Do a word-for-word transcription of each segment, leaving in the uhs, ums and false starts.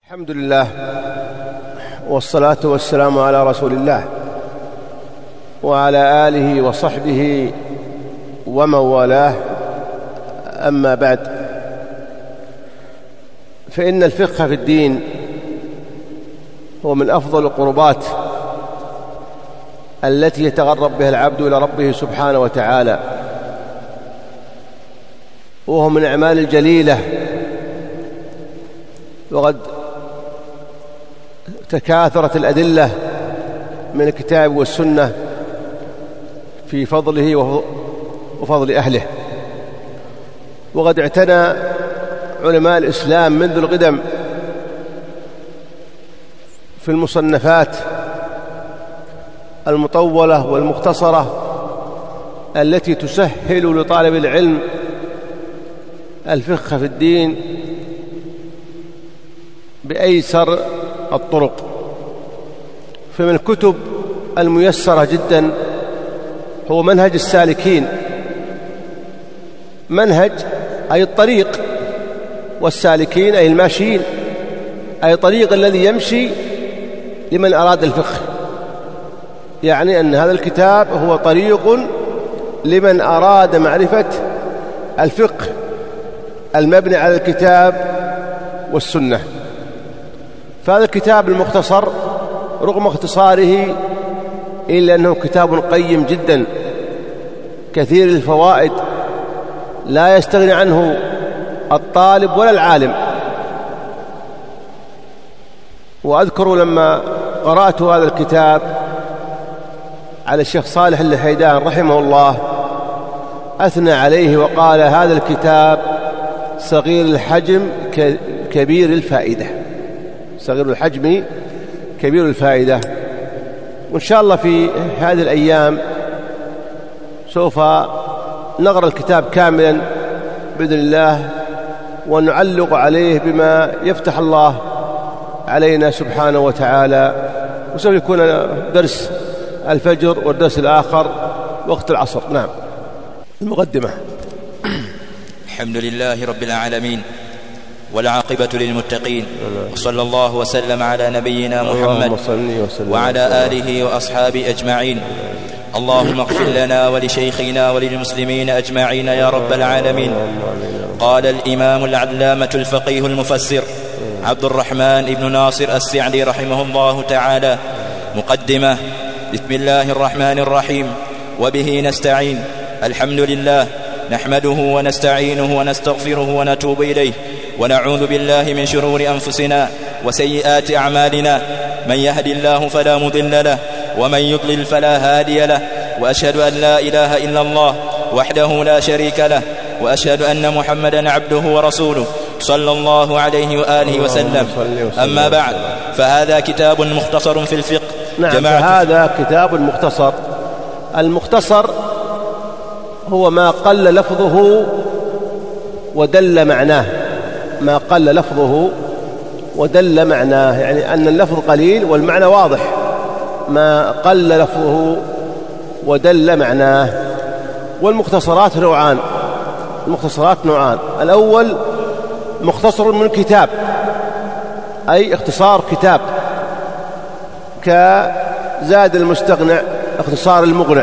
الحمد لله والصلاة والسلام على رسول الله وعلى آله وصحبه ومن والاه. أما بعد، فإن الفقه في الدين هو من أفضل القربات التي يتقرب بها العبد إلى ربه سبحانه وتعالى، وهو من الأعمال الجليلة، وقد تكاثرت الأدلة من الكتاب والسنة في فضله وفضل أهله. وقد اعتنى علماء الإسلام منذ القدم في المصنفات المطولة والمختصرة التي تسهل لطالب العلم الفقه في الدين بأيسر الطرق. فمن الكتب الميسرة جدا هو منهج السالكين. منهج أي الطريق، والسالكين أي الماشيين، أي طريق الذي يمشي لمن أراد الفقه. يعني أن هذا الكتاب هو طريق لمن أراد معرفة الفقه المبني على الكتاب والسنة. فهذا الكتاب المختصر رغم اختصاره إلا أنه كتاب قيم جدا كثير الفوائد، لا يستغني عنه الطالب ولا العالم. وأذكر لما قرأت هذا الكتاب على الشيخ صالح الحيدان رحمه الله أثنى عليه وقال: هذا الكتاب صغير الحجم كبير الفائدة. صغير الحجم كبير الفائدة. وإن شاء الله في هذه الأيام سوف نقرأ الكتاب كاملا بإذن الله، ونعلق عليه بما يفتح الله علينا سبحانه وتعالى. وسوف يكون درس الفجر والدرس الآخر وقت العصر. نعم. المقدمة. الحمد لله رب العالمين، والعاقبة للمتقين، وصلى الله وسلم على نبينا محمد وعلى آله وأصحابه أجمعين. اللهم اغفر لنا ولشيخنا وللمسلمين أجمعين يا رب العالمين. قال الإمام العلامة الفقيه المفسر عبد الرحمن بن ناصر السعدي رحمه الله تعالى: مقدمة. بسم الله الرحمن الرحيم، وبه نستعين. الحمد لله، نحمده ونستعينه ونستغفره ونتوب إليه، ونعوذ بالله من شرور أنفسنا وسيئات أعمالنا. من يهد الله فلا مضل له، ومن يضلل فلا هادي له. وأشهد أن لا إله إلا الله وحده لا شريك له، وأشهد أن محمدا عبده ورسوله صلى الله عليه وآله وسلم. أما بعد، فهذا كتاب مختصر في الفقه. نعم، هذا كتاب مختصر. المختصر هو ما قل لفظه ودل معناه. ما قل لفظه ودل معناه، يعني أن اللفظ قليل والمعنى واضح. ما قل لفظه ودل معناه. والمختصرات نوعان. المختصرات نوعان: الأول مختصر من كتاب، أي اختصار كتاب، كزاد المستغنع اختصار المغنع.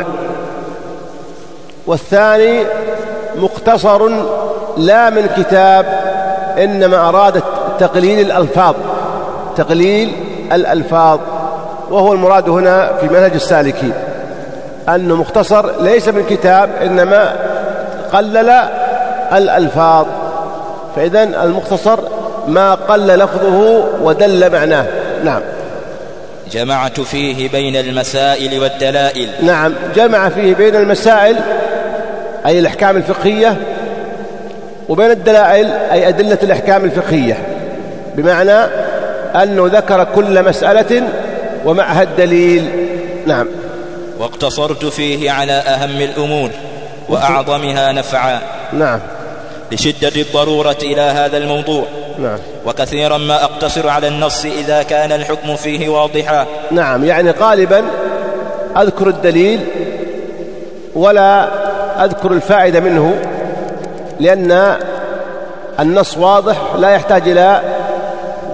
والثاني مختصر لا من كتاب، إنما أراد تقليل الألفاظ، تقليل الألفاظ، وهو المراد هنا في منهج السالكين، أنه مختصر ليس من كتاب إنما قلل الألفاظ. فإذن المختصر ما قل لفظه ودل معناه. نعم. جمعت فيه بين المسائل والدلائل. نعم، جمع فيه بين المسائل أي الأحكام الفقهية، وبين الدلائل أي أدلة الأحكام الفقهية، بمعنى أنه ذكر كل مسألة ومعها الدليل. نعم. واقتصرت فيه على أهم الأمور وأعظمها نفعا. نعم. لشدة الضرورة إلى هذا الموضوع. نعم. وكثيرا ما أقتصر على النص إذا كان الحكم فيه واضحا. نعم، يعني غالبا أذكر الدليل ولا أذكر الفائدة منه، لأن النص واضح لا يحتاج إلى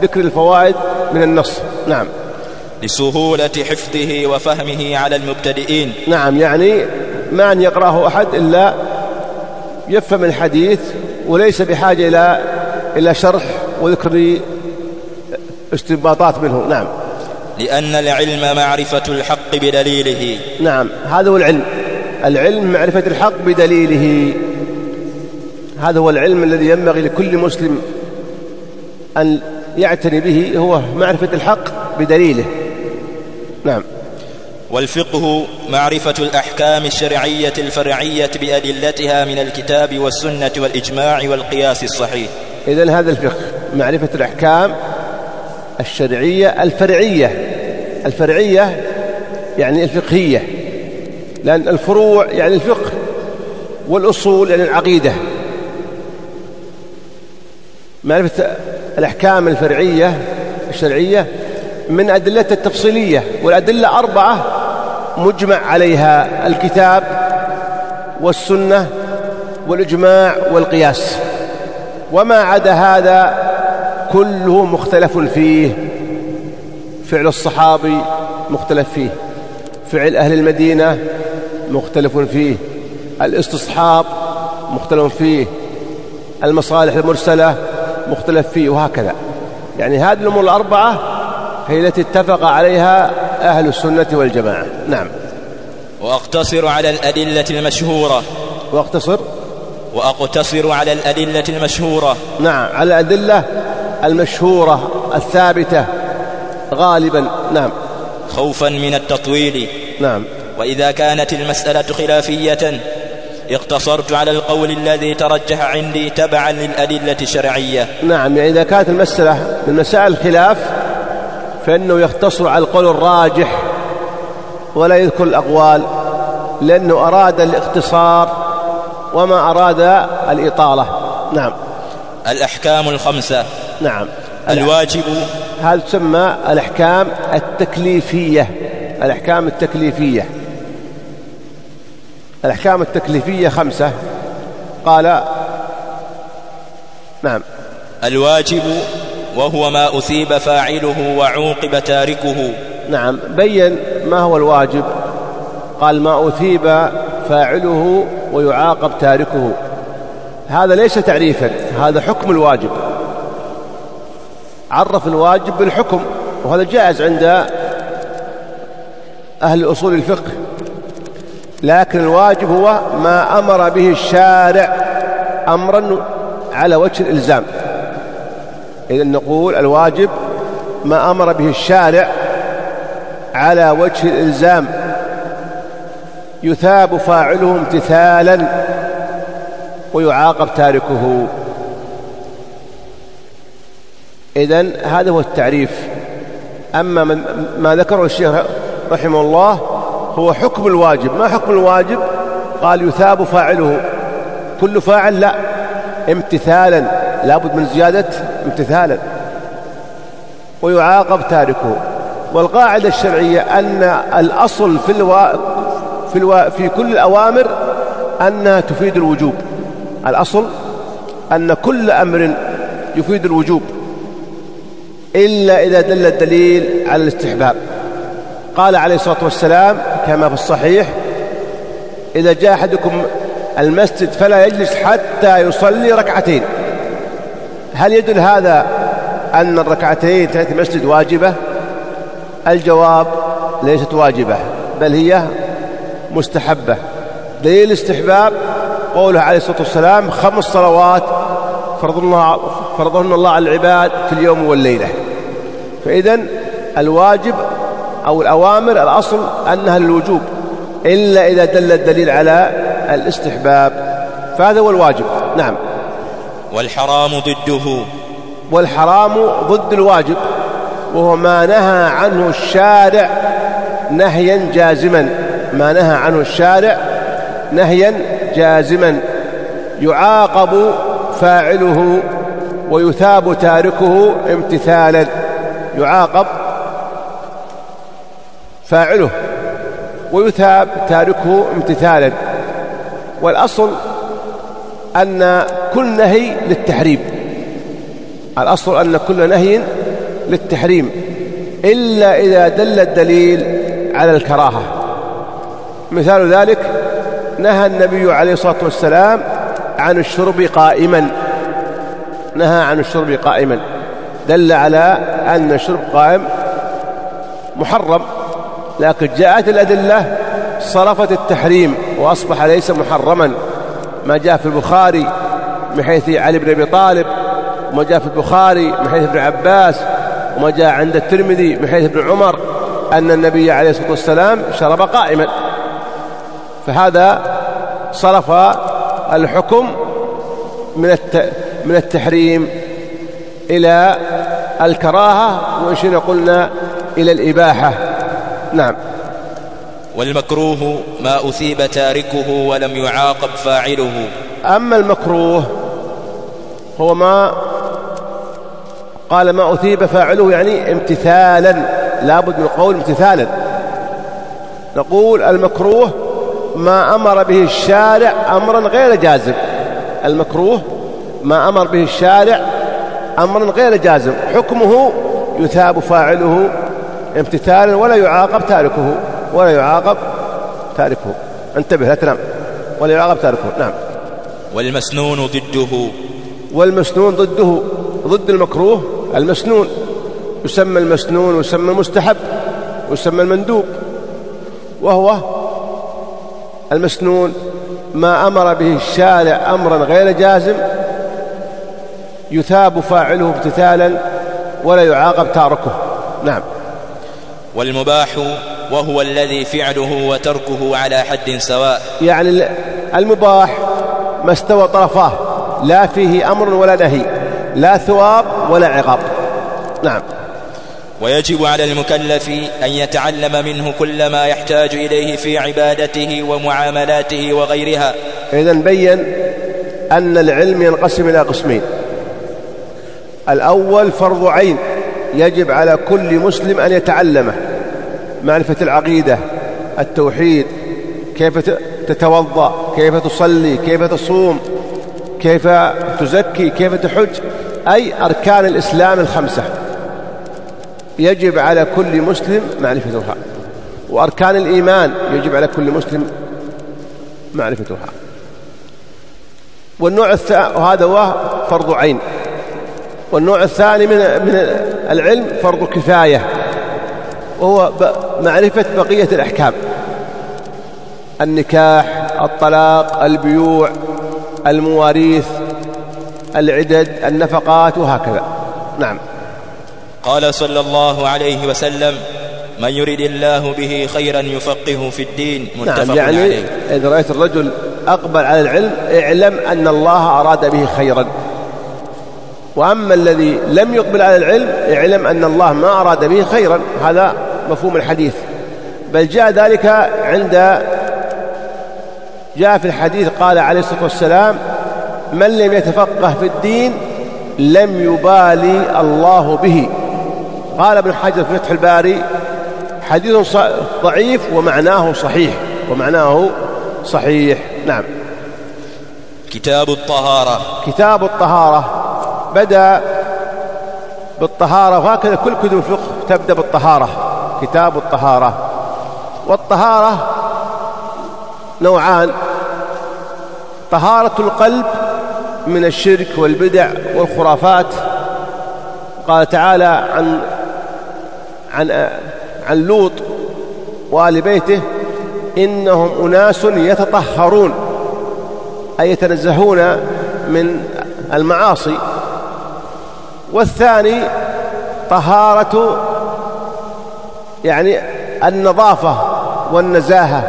ذكر الفوائد من النص. نعم. لسهولة حفظه وفهمه على المبتدئين. نعم، يعني ما أن يقرأه أحد إلا يفهم الحديث وليس بحاجة إلى إلى شرح وذكر استنباطات منه. نعم. لأن العلم معرفة الحق بدليله. نعم، هذا هو العلم. العلم معرفة الحق بدليله، هذا هو العلم الذي ينبغي لكل مسلم أن يعتني به، هو معرفة الحق بدليله. نعم. والفقه معرفة الأحكام الشرعية الفرعية بأدلتها من الكتاب والسنة والإجماع والقياس الصحيح. إذن هذا الفقه معرفة الأحكام الشرعية الفرعية. الفرعية يعني الفقهية، لأن الفروع يعني الفقه، والأصول يعني العقيدة. معرفة الأحكام الفرعية الشرعية من أدلتها التفصيلية، والأدلة أربعة مجمع عليها: الكتاب والسنة والإجماع والقياس. وما عدا هذا كله مختلف فيه. فعل الصحابي مختلف فيه، فعل أهل المدينة مختلف فيه، الاستصحاب مختلف فيه، المصالح المرسلة مختلف فيه، وهكذا. يعني هذه الأمور الأربعة هي التي اتفق عليها أهل السنة والجماعة. نعم. وأقتصر على الأدلة المشهورة. وأقتصر وأقتصر على الأدلة المشهورة. نعم، على الأدلة المشهورة الثابتة غالبا. نعم. خوفا من التطويل. نعم. وإذا كانت المسألة خلافية اقتصرت على القول الذي ترجح عندي تبعا للأدلة الشرعية. نعم، يعني إذا كانت المسألة من مسائل الخلاف فإنه يختصر على القول الراجح ولا يذكر الأقوال، لأنه أراد الاختصار وما أراد الإطالة. نعم. الأحكام الخمسة. نعم. الواجب. هذا تسمى الأحكام التكليفية. الأحكام التكليفية الأحكام التكليفية خمسة. قال نعم. الواجب وهو ما أثيب فاعله وعوقب تاركه. نعم، بين ما هو الواجب. قال ما أثيب فاعله ويعاقب تاركه. هذا ليس تعريفا، هذا حكم الواجب. عرف الواجب بالحكم، وهذا جائز عند أهل أصول الفقه. لكن الواجب هو ما أمر به الشارع أمرا على وجه الإلزام. إذن نقول الواجب ما أمر به الشارع على وجه الإلزام يثاب فاعله امتثالا ويعاقب تاركه. إذن هذا هو التعريف. أما من ما ذكره الشيخ رحمه الله هو حكم الواجب. ما حكم الواجب؟ قال يثاب فاعله، كل فاعل لا، امتثالا، لابد من زيادة امتثالا، ويعاقب تاركه. والقاعدة الشرعية أن الأصل في الو... في, الو... في كل الأوامر أنها تفيد الوجوب. الأصل أن كل أمر يفيد الوجوب إلا إذا دل الدليل على الاستحباب. قال عليه الصلاة والسلام كما في الصحيح: إذا جاء أحدكم المسجد فلا يجلس حتى يصلي ركعتين. هل يدل هذا أن الركعتين تأتي المسجد واجبة؟ الجواب: ليست واجبة، بل هي مستحبة. دليل الاستحباب قوله عليه الصلاة والسلام: خمس صلوات فرضهن الله على العباد في اليوم والليلة. فإذن الواجب أو الأوامر الأصل أنها للوجوب إلا إذا دل الدليل على الاستحباب، فهذا هو الواجب. نعم. والحرام ضده. والحرام ضد الواجب، وهو ما نهى عنه الشارع نهيا جازما. ما نهى عنه الشارع نهيا جازما يعاقب فاعله ويثاب تاركه امتثالا. يعاقب فاعله ويثاب تاركه امتثالا. والأصل أن كل نهي للتحريم. الأصل أن كل نهي للتحريم إلا إذا دل الدليل على الكراهة. مثال ذلك نهى النبي عليه الصلاة والسلام عن الشرب قائما، نهى عن الشرب قائما، دل على أن الشرب قائم محرم، لكن جاءت الأدلة صرفت التحريم وأصبح ليس محرما، ما جاء في البخاري من حيث علي بن أبي طالب، وما جاء في البخاري من حيث ابن عباس، وما جاء عند الترمذي من حيث ابن عمر أن النبي عليه الصلاة والسلام شرب قائما، فهذا صرف الحكم من من التحريم إلى الكراهة، وإن شئنا قلنا إلى الإباحة. نعم. والمكروه ما أثيب تاركه ولم يعاقب فاعله. أما المكروه هو ما قال ما أثيب فاعله، يعني امتثالا، لابد من قول امتثالا. نقول المكروه ما أمر به الشارع أمرا غير جازم، المكروه ما أمر به الشارع أمرا غير جازم، حكمه يثاب فاعله امتثالا ولا يعاقب تاركه، ولا يعاقب تاركه. انتبه لا تنام. ولا يعاقب تاركه. نعم. والمسنون ضده. والمسنون ضده، ضد المكروه المسنون، يسمى المسنون ويسمى المستحب ويسمى المندوب. وهو المسنون ما أمر به الشارع أمرا غير جازم يثاب فاعله امتثالا ولا يعاقب تاركه. نعم. والمباح وهو الذي فعله وتركه على حد سواء، يعني المباح ما استوى طرفاه، لا فيه أمر ولا نهي، لا ثواب ولا عقاب. نعم. ويجب على المكلف أن يتعلم منه كل ما يحتاج إليه في عبادته ومعاملاته وغيرها. إذن بين أن العلم ينقسم إلى قسمين: الأول فرض عين يجب على كل مسلم أن يتعلمه، معرفة العقيدة، التوحيد، كيف تتوضأ، كيف تصلي، كيف تصوم، كيف تزكي، كيف تحج، أي أركان الإسلام الخمسة يجب على كل مسلم معرفتها، وأركان الإيمان يجب على كل مسلم معرفتها. والنوع الثاني وهذا هو فرض عين. والنوع الثاني من من العلم فرض كفاية، وهو معرفة بقية الأحكام: النكاح، الطلاق، البيوع، المواريث، العدد، النفقات، وهكذا. نعم. قال صلى الله عليه وسلم: من يريد الله به خيرا يفقهه في الدين. متفق نعم. يعني عليه. إذا رأيت الرجل أقبل على العلم اعلم أن الله أراد به خيرا، وأما الذي لم يقبل على العلم اعلم أن الله ما أراد به خيرا. هذا مفهوم الحديث. بل جاء ذلك عند جاء في الحديث قال عليه الصلاة والسلام: من لم يتفقه في الدين لم يبالي الله به. قال ابن حجر في فتح الباري: حديث ضعيف ومعناه صحيح، ومعناه صحيح. نعم. كتاب الطهارة. كتاب الطهارة بدأ بالطهارة، وهكذا كل كتب الفقه تبدأ بالطهارة. كتاب الطهارة. والطهارة نوعان: طهارة القلب من الشرك والبدع والخرافات. قال تعالى عن عن عن لوط وآل بيته: إنهم أناس يتطهرون، أي يتنزهون من المعاصي. والثاني طهارة يعني النظافة والنزاهة.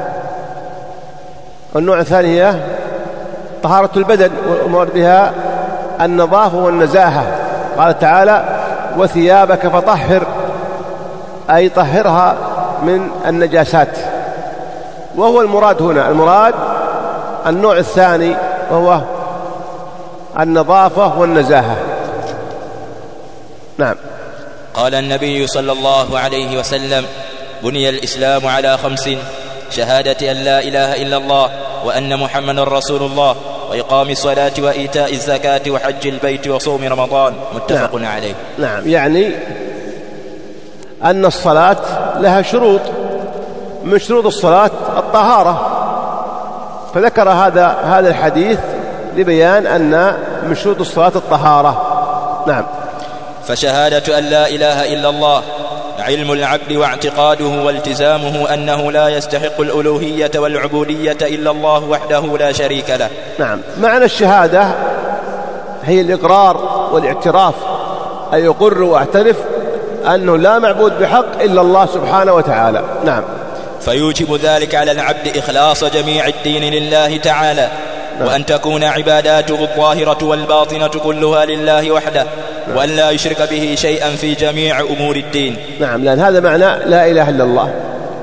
والنوع الثاني هي طهارة البدن، والمراد بها النظافة والنزاهة. قال تعالى: وثيابك فطهر، أي طهرها من النجاسات. وهو المراد هنا، المراد النوع الثاني وهو النظافة والنزاهة. نعم. قال النبي صلى الله عليه وسلم: بني الإسلام على خمس: شهادة أن لا إله إلا الله وأن محمدا رسول الله، وإقام الصلاة وإيتاء الزكاة وحج البيت وصوم رمضان. متفق نعم. عليه. نعم، يعني أن الصلاة لها شروط، من شروط الصلاة الطهارة، فذكر هذا هذا الحديث لبيان أن من شروط الصلاة الطهارة. نعم. فشهادة أن لا إله إلا الله علم العبد واعتقاده والتزامه أنه لا يستحق الألوهية والعبودية إلا الله وحده لا شريك له. نعم، معنى الشهادة هي الإقرار والاعتراف، أي يقر واعترف أنه لا معبود بحق إلا الله سبحانه وتعالى. نعم. فيوجب ذلك على العبد إخلاص جميع الدين لله تعالى. نعم. وأن تكون عباداته الظاهرة والباطنة كلها لله وحده. نعم. وأن لا يشرك به شيئا في جميع أمور الدين. نعم، لأن هذا معنى لا إله إلا الله،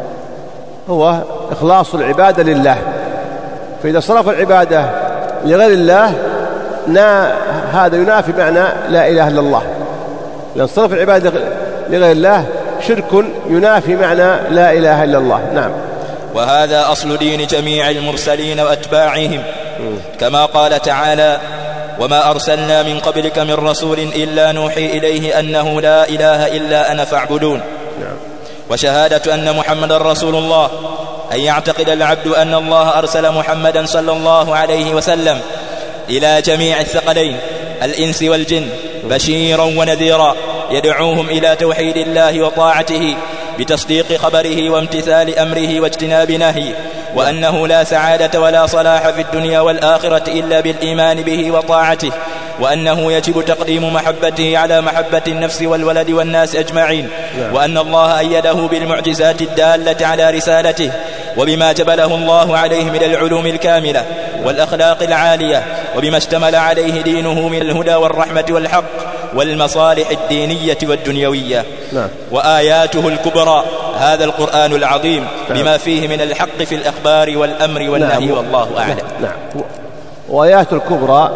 هو إخلاص العبادة لله. فإذا صرف العبادة لغير الله نا هذا ينافي معنى لا إله إلا الله، لأن صرف العبادة لغير الله شرك ينافي معنى لا إله إلا الله. نعم. وهذا أصل دين جميع المرسلين وأتباعهم، كما قال تعالى: وما أرسلنا من قبلك من رسول إلا نوحي إليه أنه لا إله إلا أنا فاعبدون. وشهادة أن محمد رسول الله أن يعتقد العبد أن الله أرسل محمدا صلى الله عليه وسلم إلى جميع الثقلين الإنس والجن بشيرا ونذيرا يدعوهم إلى توحيد الله وطاعته بتصديق خبره وامتثال أمره واجتناب نهيه، وأنه لا سعادة ولا صلاح في الدنيا والآخرة إلا بالإيمان به وطاعته، وأنه يجب تقديم محبته على محبة النفس والولد والناس أجمعين، وأن الله أيده بالمعجزات الدالة على رسالته وبما جبله الله عليه من العلوم الكاملة والأخلاق العالية، وبما اشتمل عليه دينه من الهدى والرحمة والحق والمصالح الدينية والدنيوية. نعم. وآياته الكبرى هذا القرآن العظيم. نعم. بما فيه من الحق في الأخبار والأمر والنهي. نعم. والله أعلم. نعم. وآياته الكبرى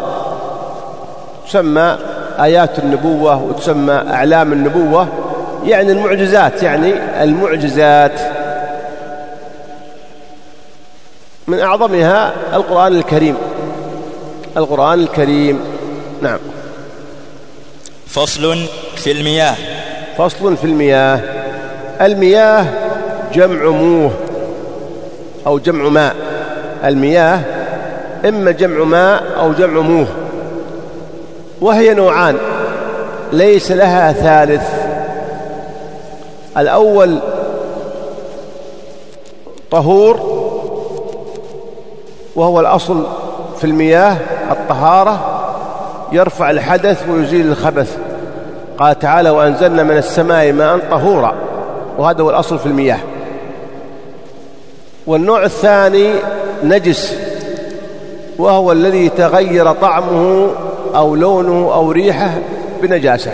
تسمى آيات النبوة وتسمى أعلام النبوة، يعني المعجزات، يعني المعجزات من أعظمها القرآن الكريم. القرآن الكريم. نعم. فصل في المياه. فصل في المياه. المياه جمع موه أو جمع ماء. المياه إما جمع ماء أو جمع موه، وهي نوعان ليس لها ثالث. الأول طهور، وهو الأصل في المياه الطهارة، يرفع الحدث ويزيل الخبث. قال تعالى: وأنزلنا من السماء ماء طهورا، وهذا هو الأصل في المياه. والنوع الثاني نجس، وهو الذي تغير طعمه أو لونه أو ريحه بنجاسة.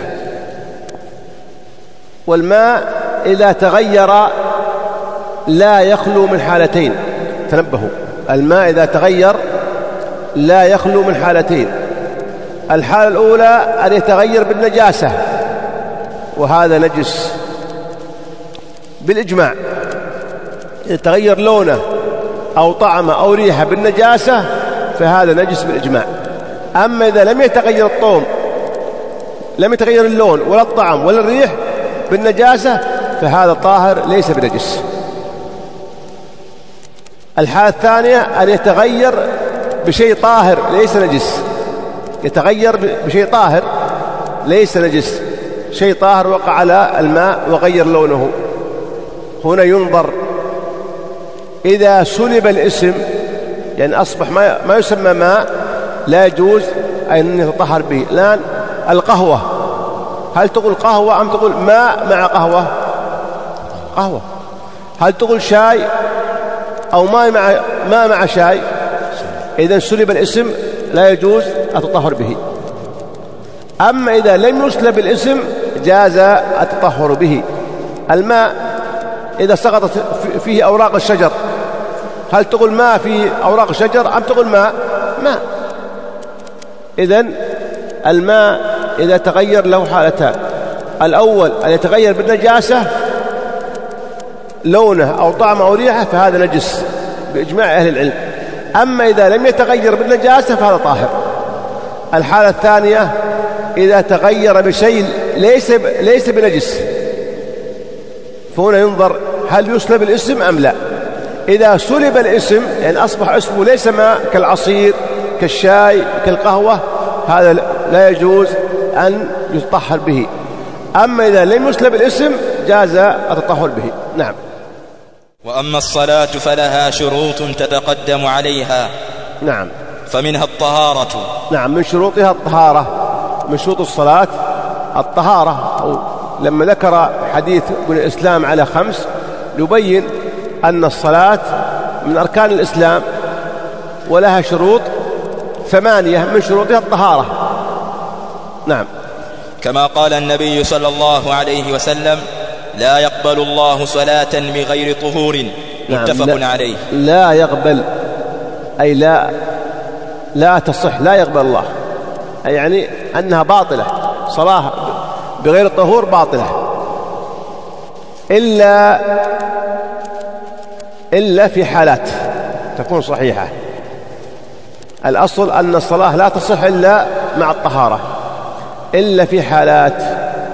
والماء إذا تغير لا يخلو من حالتين، تنبهوا، الماء إذا تغير لا يخلو من حالتين. الحالة الأولى أن يتغير بالنجاسة، وهذا نجس بالإجماع. يتغير لونه أو طعمه أو ريحه بالنجاسة فهذا نجس بالإجماع. أما إذا لم يتغير الطعم، لم يتغير اللون ولا الطعم ولا الريح بالنجاسة فهذا طاهر ليس بنجس. الحالة الثانية أن يتغير بشيء طاهر ليس نجس. يتغير بشيء طاهر ليس نجس، شيء طاهر وقع على الماء وغير لونه. هنا ينظر إذا سلب الاسم، يعني أصبح ما ما يسمى ماء لا يجوز أن يتطهر به. الآن القهوة، هل تقول قهوة أم تقول ماء مع قهوة؟ قهوة. هل تقول شاي أو ماء مع ماء مع شاي؟ إذا سلب الاسم لا يجوز التطهر به. أما إذا لم يسلب الاسم جاز التطهر به. الماء إذا سقطت فيه أوراق الشجر، هل تقول ماء فيه أوراق الشجر أم تقول ماء؟ ماء. إذن الماء إذا تغير له حالتان: الأول أن يتغير بالنجاسة لونه أو طعمه أو ريحه فهذا نجس بإجماع أهل العلم. أما إذا لم يتغير بالنجاسة فهذا طاهر. الحالة الثانية إذا تغير بشيء ليس ليس بنجس، فهنا ينظر هل يسلب الاسم أم لا. إذا سلب الاسم يعني أصبح اسمه ليس ما كالعصير كالشاي كالقهوة، هذا لا يجوز أن يتطهر به. أما إذا لم يسلب الاسم جاز التطهر به. نعم. وأما الصلاة فلها شروط تتقدم عليها. نعم. فمنها الطهارة. نعم، من شروطها الطهارة. من شروط الصلاة الطهارة. أو لما ذكر حديث ابن الإسلام على خمس يبين أن الصلاة من أركان الإسلام ولها شروط ثمانية، من شروطها الطهارة. نعم. كما قال النبي صلى الله عليه وسلم: لا يقبل الله صلاة بغير طهور. متفق نعم. لا عليه. لا يقبل أي لا لا تصح، لا يقبل الله، أي يعني أنها باطلة، صلاة بغير طهور باطلة، إلا إلا في حالات تكون صحيحة. الأصل أن الصلاة لا تصح إلا مع الطهارة، إلا في حالات.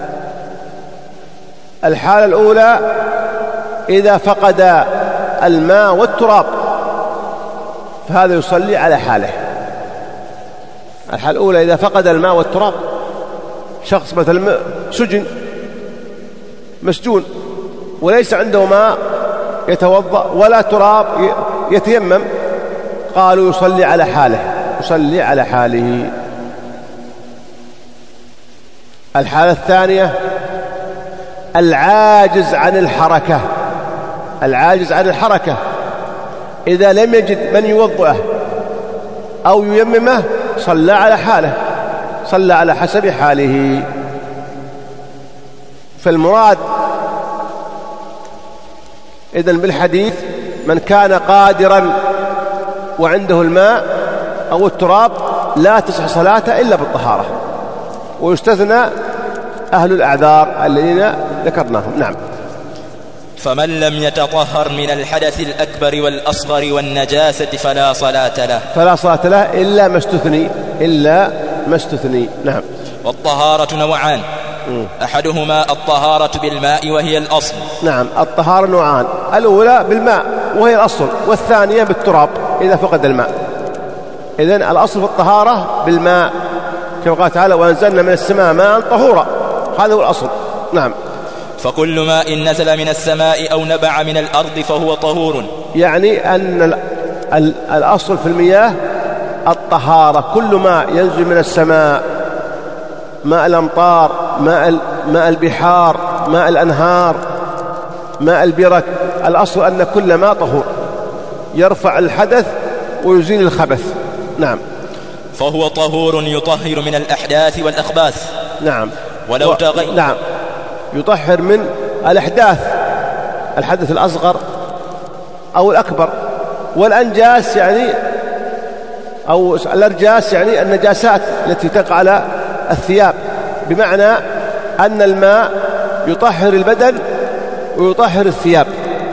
الحالة الأولى إذا فقد الماء والتراب فهذا يصلي على حاله. الحالة الأولى إذا فقد الماء والتراب، شخص مثلا سجن مسجون وليس عنده ماء يتوضأ ولا تراب يتيمم، قالوا يصلي على حاله، يصلي على حاله. الحالة الثانية العاجز عن الحركة. العاجز عن الحركة إذا لم يجد من يوضعه أو ييممه صلى على حاله، صلى على حسب حاله. فالمراد إذن بالحديث من كان قادرا وعنده الماء أو التراب لا تصح صلاته إلا بالطهارة، ويستثنى أهل الأعذار الذين ذكرناهم. نعم. فمن لم يتطهر من الحدث الأكبر والأصغر والنجاسة فلا صلاة له. فلا صلاة له إلا ما استثني، إلا ما استثني. نعم. والطهارة نوعان، أحدهما الطهارة بالماء وهي الأصل. نعم، الطهارة نوعان، الأولى بالماء وهي الأصل، والثانية بالتراب إذا فقد الماء. إذن الأصل في الطهارة بالماء، كما قال تعالى: وأنزلنا من السماء ماء طهورا، هذا هو الأصل. نعم. فكل ماء نزل من السماء أو نبع من الأرض فهو طهور. يعني أن الأصل في المياه الطهارة، كل ماء ينزل من السماء، ماء الأمطار، ماء ماء البحار، ماء الأنهار، ماء البرك، الأصل أن كل ماء طهور يرفع الحدث ويزيل الخبث. نعم. فهو طهور يطهر من الأحداث والأخباث. نعم. ولو تغير. نعم، يطهر من الأحداث، الحدث الأصغر أو الأكبر، والأنجاس يعني أو الأرجاس يعني النجاسات التي تقع على الثياب، بمعنى أن الماء يطهر البدن ويطهر الثياب،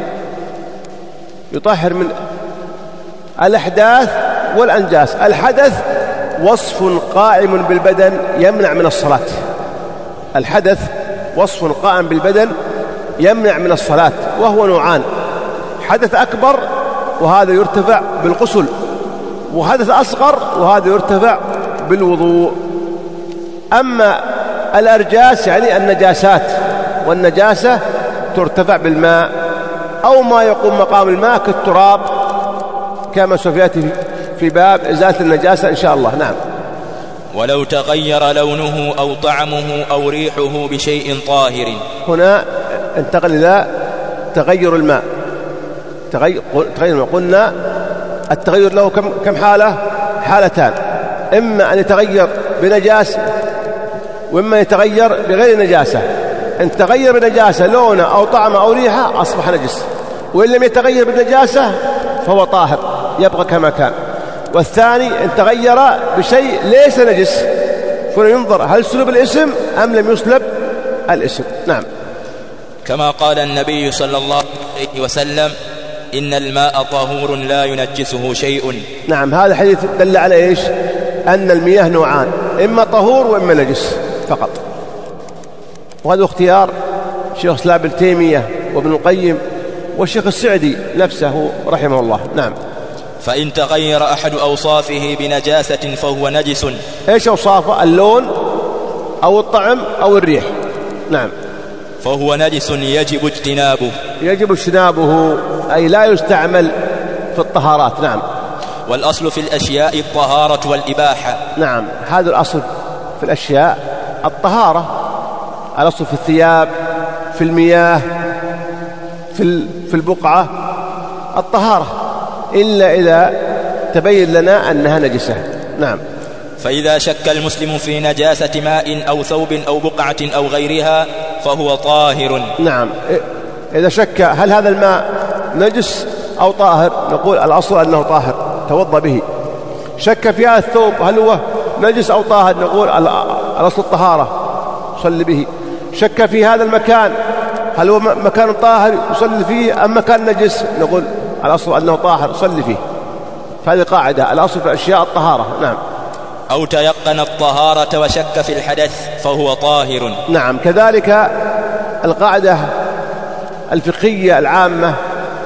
يطهر من الأحداث والأنجاس. الحدث وصف قائم بالبدن يمنع من الصلاة. الحدث وصف قائم بالبدن يمنع من الصلاة، وهو نوعان: حدث أكبر وهذا يرتفع بالغسل، وحدث أصغر وهذا يرتفع بالوضوء. أما الأرجاس يعني النجاسات، والنجاسة ترتفع بالماء أو ما يقوم مقام الماء كالتراب، كما سوف يأتي في باب إزالة النجاسة إن شاء الله. نعم. ولو تغير لونه أو طعمه أو ريحه بشيء طاهر. هنا انتقل إلى تغير الماء. تغير, تغير الماء قلنا التغير له كم, كم حالة؟ حالتان: إما أن يتغير بنجاسة، وإما يتغير بغير نجاسة. إن تغير بنجاسة لونه أو طعمه أو ريحه أصبح نجس، وإن لم يتغير بالنجاسة فهو طاهر يبقى كما كان. والثاني إن تغير بشيء ليس نجس، فلينظر هل سلب الاسم أم لم يسلب الاسم. نعم. كما قال النبي صلى الله عليه وسلم: إن الماء طهور لا ينجسه شيء. نعم، هذا الحديث دل على إيش؟ أن المياه نوعان، إما طهور وإما نجس فقط. وهذا اختيار شيخ الإسلام ابن تيمية وابن القيم والشيخ السعدي نفسه رحمه الله. نعم. فإن تغير أحد أوصافه بنجاسة فهو نجس. إيش أوصافه؟ اللون أو الطعم أو الريح. نعم. فهو نجس يجب اجتنابه. يجب اجتنابه أي لا يستعمل في الطهارات. نعم. والأصل في الأشياء الطهارة والإباحة. نعم، هذا الأصل في الأشياء الطهارة. الأصل في الثياب، في المياه، في في البقعة الطهارة، إلا إذا تبين لنا أنها نجسة. نعم. فإذا شك المسلم في نجاسة ماء أو ثوب أو بقعة أو غيرها فهو طاهر. نعم، إذا شك هل هذا الماء نجس أو طاهر نقول الأصل أنه طاهر توضأ به. شك في هذا الثوب هل هو نجس أو طاهر نقول الأصل الطهارة صلي به. شك في هذا المكان هل هو مكان طاهر يصلي فيه أم مكان نجس نقول الأصل أنه طاهر صلي فيه. فهذه قاعدة، الأصل في الأشياء الطهارة. نعم. أو تيقن الطهارة وشك في الحدث فهو طاهر. نعم، كذلك القاعدة الفقهية العامة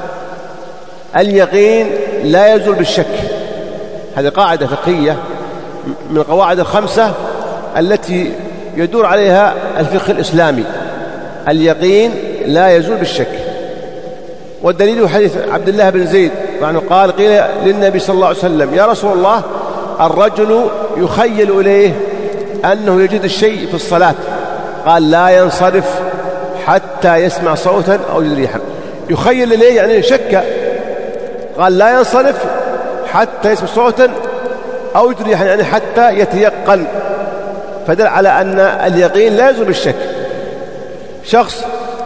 اليقين لا يزول بالشك. هذه قاعدة فقهية من القواعد الخمسة التي يدور عليها الفقه الإسلامي. اليقين لا يزول بالشك. والدليل حديث عبد الله بن زيد معنى قال قيل للنبي صلى الله عليه وسلم يا رسول الله الرجل يخيل إليه أنه يجد الشيء في الصلاة، قال لا ينصرف حتى يسمع صوتا أو يجد ريحا. يخيل إليه يعني شك، قال لا ينصرف حتى يسمع صوتا أو يجد ريحا يعني حتى يتيقن. فدل على أن اليقين لا يزول بالشك. شخص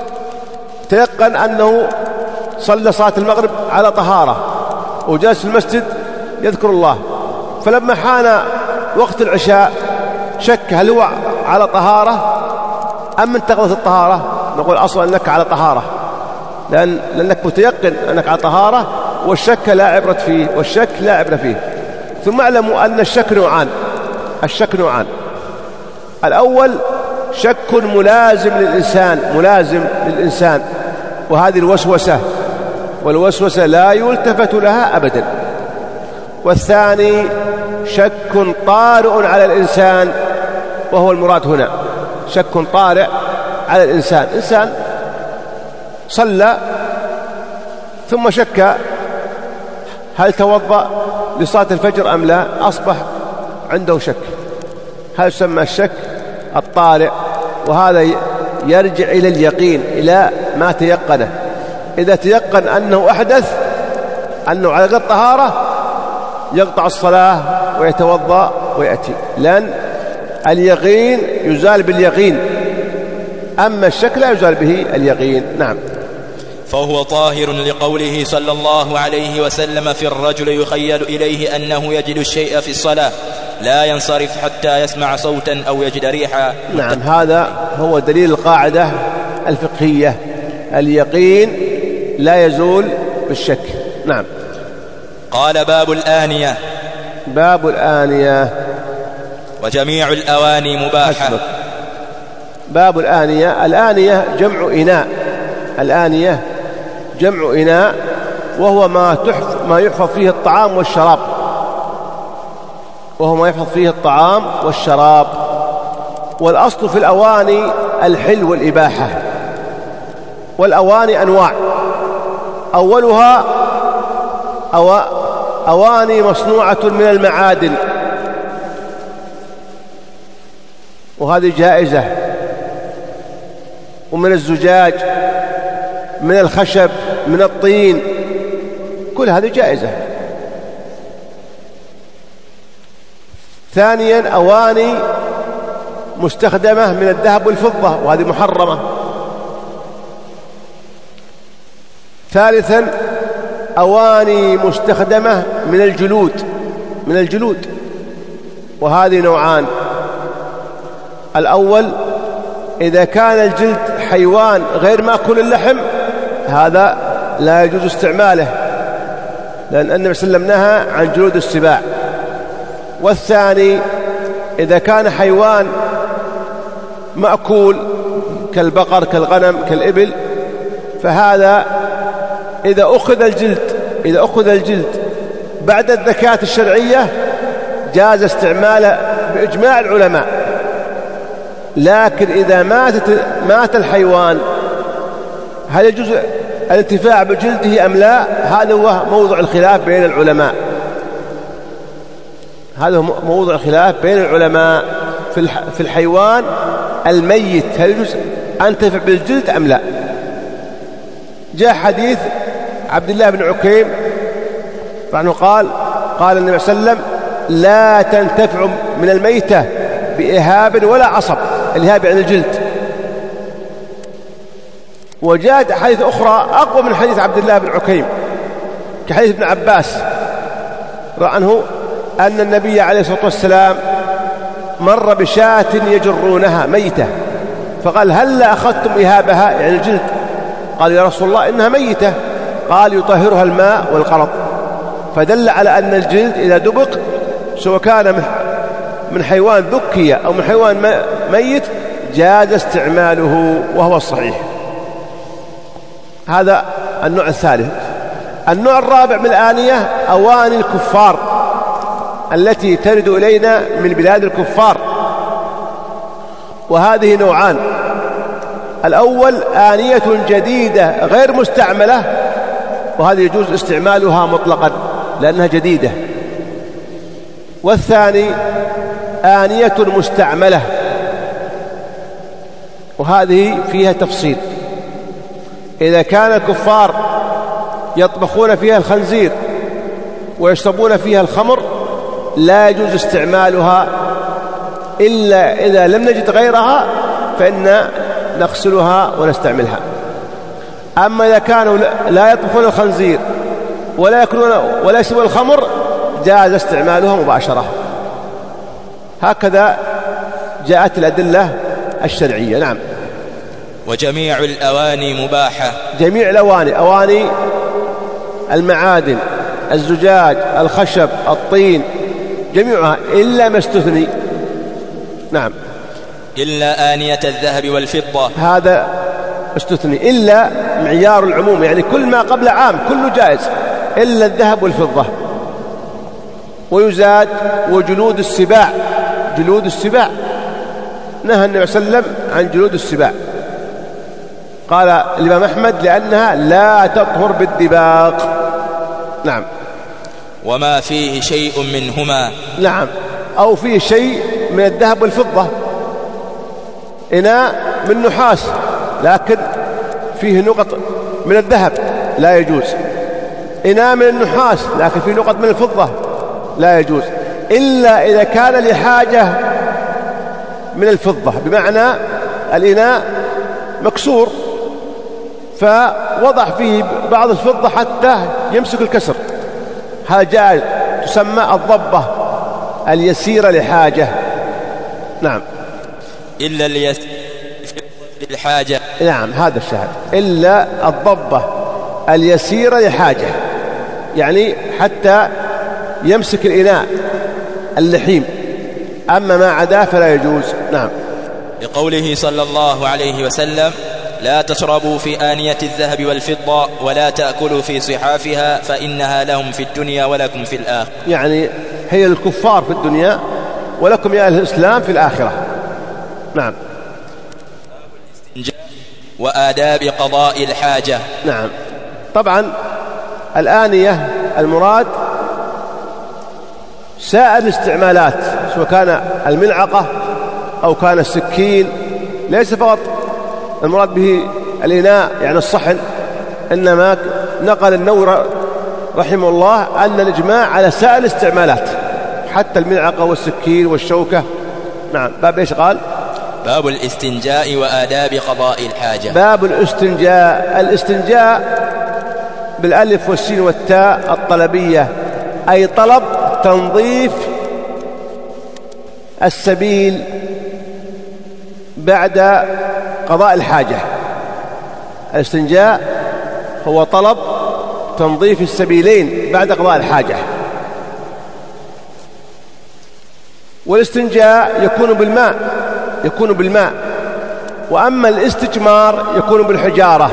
تيقن أنه صلى صلاة المغرب على طهارة وجالس في المسجد يذكر الله، فلما حان وقت العشاء شك هل هو على طهارة أم انتقضت الطهارة نقول أصلا أنك على طهارة، لأن لأنك متيقن أنك على طهارة والشك لا عبرة فيه والشك لا عبرة فيه. ثم اعلموا أن الشك نوعان. الشك نوعان الأول شك ملازم للإنسان ملازم للإنسان وهذه الوسوسة، والوسوسة لا يلتفت لها أبدا. والثاني شك طارئ على الإنسان وهو المراد هنا. شك طارئ على الإنسان، إنسان صلى ثم شك هل توضأ لصلاة الفجر أم لا، أصبح عنده شك. هذا يسمى الشك الطارئ، وهذا يرجع إلى اليقين إلى ما تيقنه. إذا تيقن أنه أحدث أنه على قد طهارة يقطع الصلاة ويتوضأ ويأتي، لأن اليقين يزال باليقين، أما الشك لا يزال به اليقين. نعم. فهو طاهر لقوله صلى الله عليه وسلم في الرجل يخيل إليه أنه يجد الشيء في الصلاة لا ينصرف حتى يسمع صوتا أو يجد ريحا. نعم، هذا هو دليل القاعدة الفقهية، اليقين لا يزول بالشك. نعم. قال باب الآنية. باب الآنية. وجميع الأواني مباحة. حسبك. باب الآنية. الآنية جمع إناء. الآنية جمع إناء وهو ما تحف ما يحفظ فيه الطعام والشراب وهو ما يحفظ فيه الطعام والشراب. والأصل في الأواني الحل والإباحة. والأواني أنواع، أولها أو أواني مصنوعة من المعادن، وهذه جائزة، ومن الزجاج، من الخشب، من الطين، كل هذه جائزة. ثانيا أواني مستخدمة من الذهب والفضة، وهذه محرمة. ثالثا أواني مستخدمة من الجلود من الجلود وهذه نوعان. الأول إذا كان الجلد حيوان غير مأكل اللحم هذا لا يجوز استعماله، لأن النبي صلى الله عليه وسلم نهى عن جلود السباع. والثاني إذا كان حيوان مأكول كالبقر كالغنم كالإبل، فهذا إذا أخذ الجلد إذا أخذ الجلد بعد الذكاة الشرعية جاز استعماله بإجماع العلماء. لكن إذا ماتت مات الحيوان هل يجوز الانتفاع بجلده أم لا؟ هذا هو موضوع الخلاف بين العلماء هذا هو موضوع الخلاف بين العلماء في الحيوان الميت، هل يجوز أن ينتفع بالجلد أم لا؟ جاء حديث عبد الله بن عكيم فعنه قال قال النبي صلى الله عليه وسلم لا تنتفع من الميتة بإهاب ولا عصب. الإهاب يعني الجلد. وجاءت حديث أخرى أقوى من حديث عبد الله بن عكيم كحديث ابن عباس عنه أن النبي عليه الصلاة والسلام مر بشاة يجرونها ميتة فقال هل أخذتم إهابها يعني الجلد؟ قال يا رسول الله إنها ميتة. قال يطهرها الماء والقرض. فدل على أن الجلد إذا دبق سواء كان من حيوان ذكي أو من حيوان ميت جاز استعماله وهو الصحيح. هذا النوع الثالث. النوع الرابع من الآنية أواني الكفار التي ترد إلينا من بلاد الكفار، وهذه نوعان. الأول آنية جديدة غير مستعملة، وهذا يجوز استعمالها مطلقا لأنها جديدة. والثاني آنية مستعملة، وهذه فيها تفصيل. إذا كان الكفار يطبخون فيها الخنزير ويشربون فيها الخمر لا يجوز استعمالها إلا إذا لم نجد غيرها فإن نغسلها ونستعملها. أما إذا كانوا لا يطبخون الخنزير ولا يأكلون ولا يشربون الخمر جاز استعمالها مباشرة. هكذا جاءت الأدلة الشرعية. نعم. وجميع الأواني مباحة. جميع الأواني، أواني المعادن، الزجاج، الخشب، الطين، جميعها إلا ما استثني. نعم. إلا آنية الذهب والفضة، هذا استثني. إلا معيار العموم، يعني كل ما قبل عام كله جائز إلا الذهب والفضة. ويزاد وجلود السباع، جلود السباع نهى النبي صلى الله عليه وسلم عن جلود السباع. قال الإمام أحمد لأنها لا تطهر بالدباق. نعم. وما فيه شيء منهما. نعم. أو فيه شيء من الذهب والفضة. إناء من نحاس لكن فيه نقط من الذهب لا يجوز. إناء من النحاس لكن فيه نقط من الفضة لا يجوز، إلا إذا كان لحاجة من الفضة، بمعنى الإناء مكسور فوضع فيه بعض الفضة حتى يمسك الكسر، هذا جائز، تسمى الضبة اليسيرة لحاجة. نعم. إلا للحاجة. نعم هذا الشاهد. إلا الضبة اليسيرة لحاجة، يعني حتى يمسك الإناء اللحيم، أما ما عداه فلا يجوز. نعم. لقوله صلى الله عليه وسلم لا تشربوا في آنية الذهب والفضة ولا تأكلوا في صحافها فإنها لهم في الدنيا ولكم في الآخرة، يعني هي الكفار في الدنيا ولكم يا أهل الإسلام في الآخرة. نعم. وآداب قضاء الحاجة. نعم. طبعا الآنية المراد سائر الاستعمالات، سواء كان الملعقة أو كان السكين، ليس فقط المراد به الإناء يعني الصحن، إنما نقل النووي رحمه الله أن الإجماع على سائر الاستعمالات حتى الملعقة والسكين والشوكة. نعم. باب إيش قال؟ باب الاستنجاء وآداب قضاء الحاجة. باب الاستنجاء. الاستنجاء بالألف والسين والتاء الطلبية، أي طلب تنظيف السبيل بعد قضاء الحاجة. الاستنجاء هو طلب تنظيف السبيلين بعد قضاء الحاجة. والاستنجاء يكون بالماء يكون بالماء وأما الاستجمار يكون بالحجارة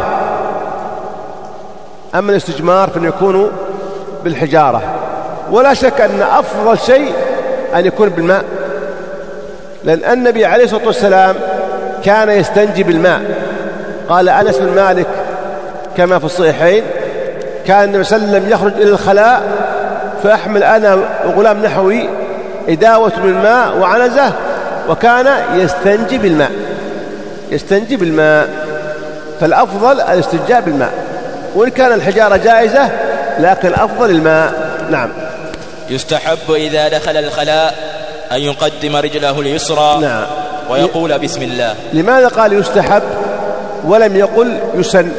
أما الاستجمار فيكون بالحجارة. ولا شك أن أفضل شيء أن يكون بالماء، لأن النبي عليه الصلاة والسلام كان يستنجي بالماء. قال أنس بن مالك كما في الصحيحين: كان النبي صلى الله عليه وسلم يخرج إلى الخلاء فأحمل أنا وغلام نحوي إداوة من الماء وعنزة، وكان يستنجي بالماء يستنجي بالماء فالأفضل الاستنجاء بالماء، وإن كان الحجارة جائزة لكن الأفضل الماء. نعم. يستحب إذا دخل الخلاء أن يقدم رجله اليسرى نعم. ويقول بسم الله. لماذا قال يستحب ولم يقل يسن؟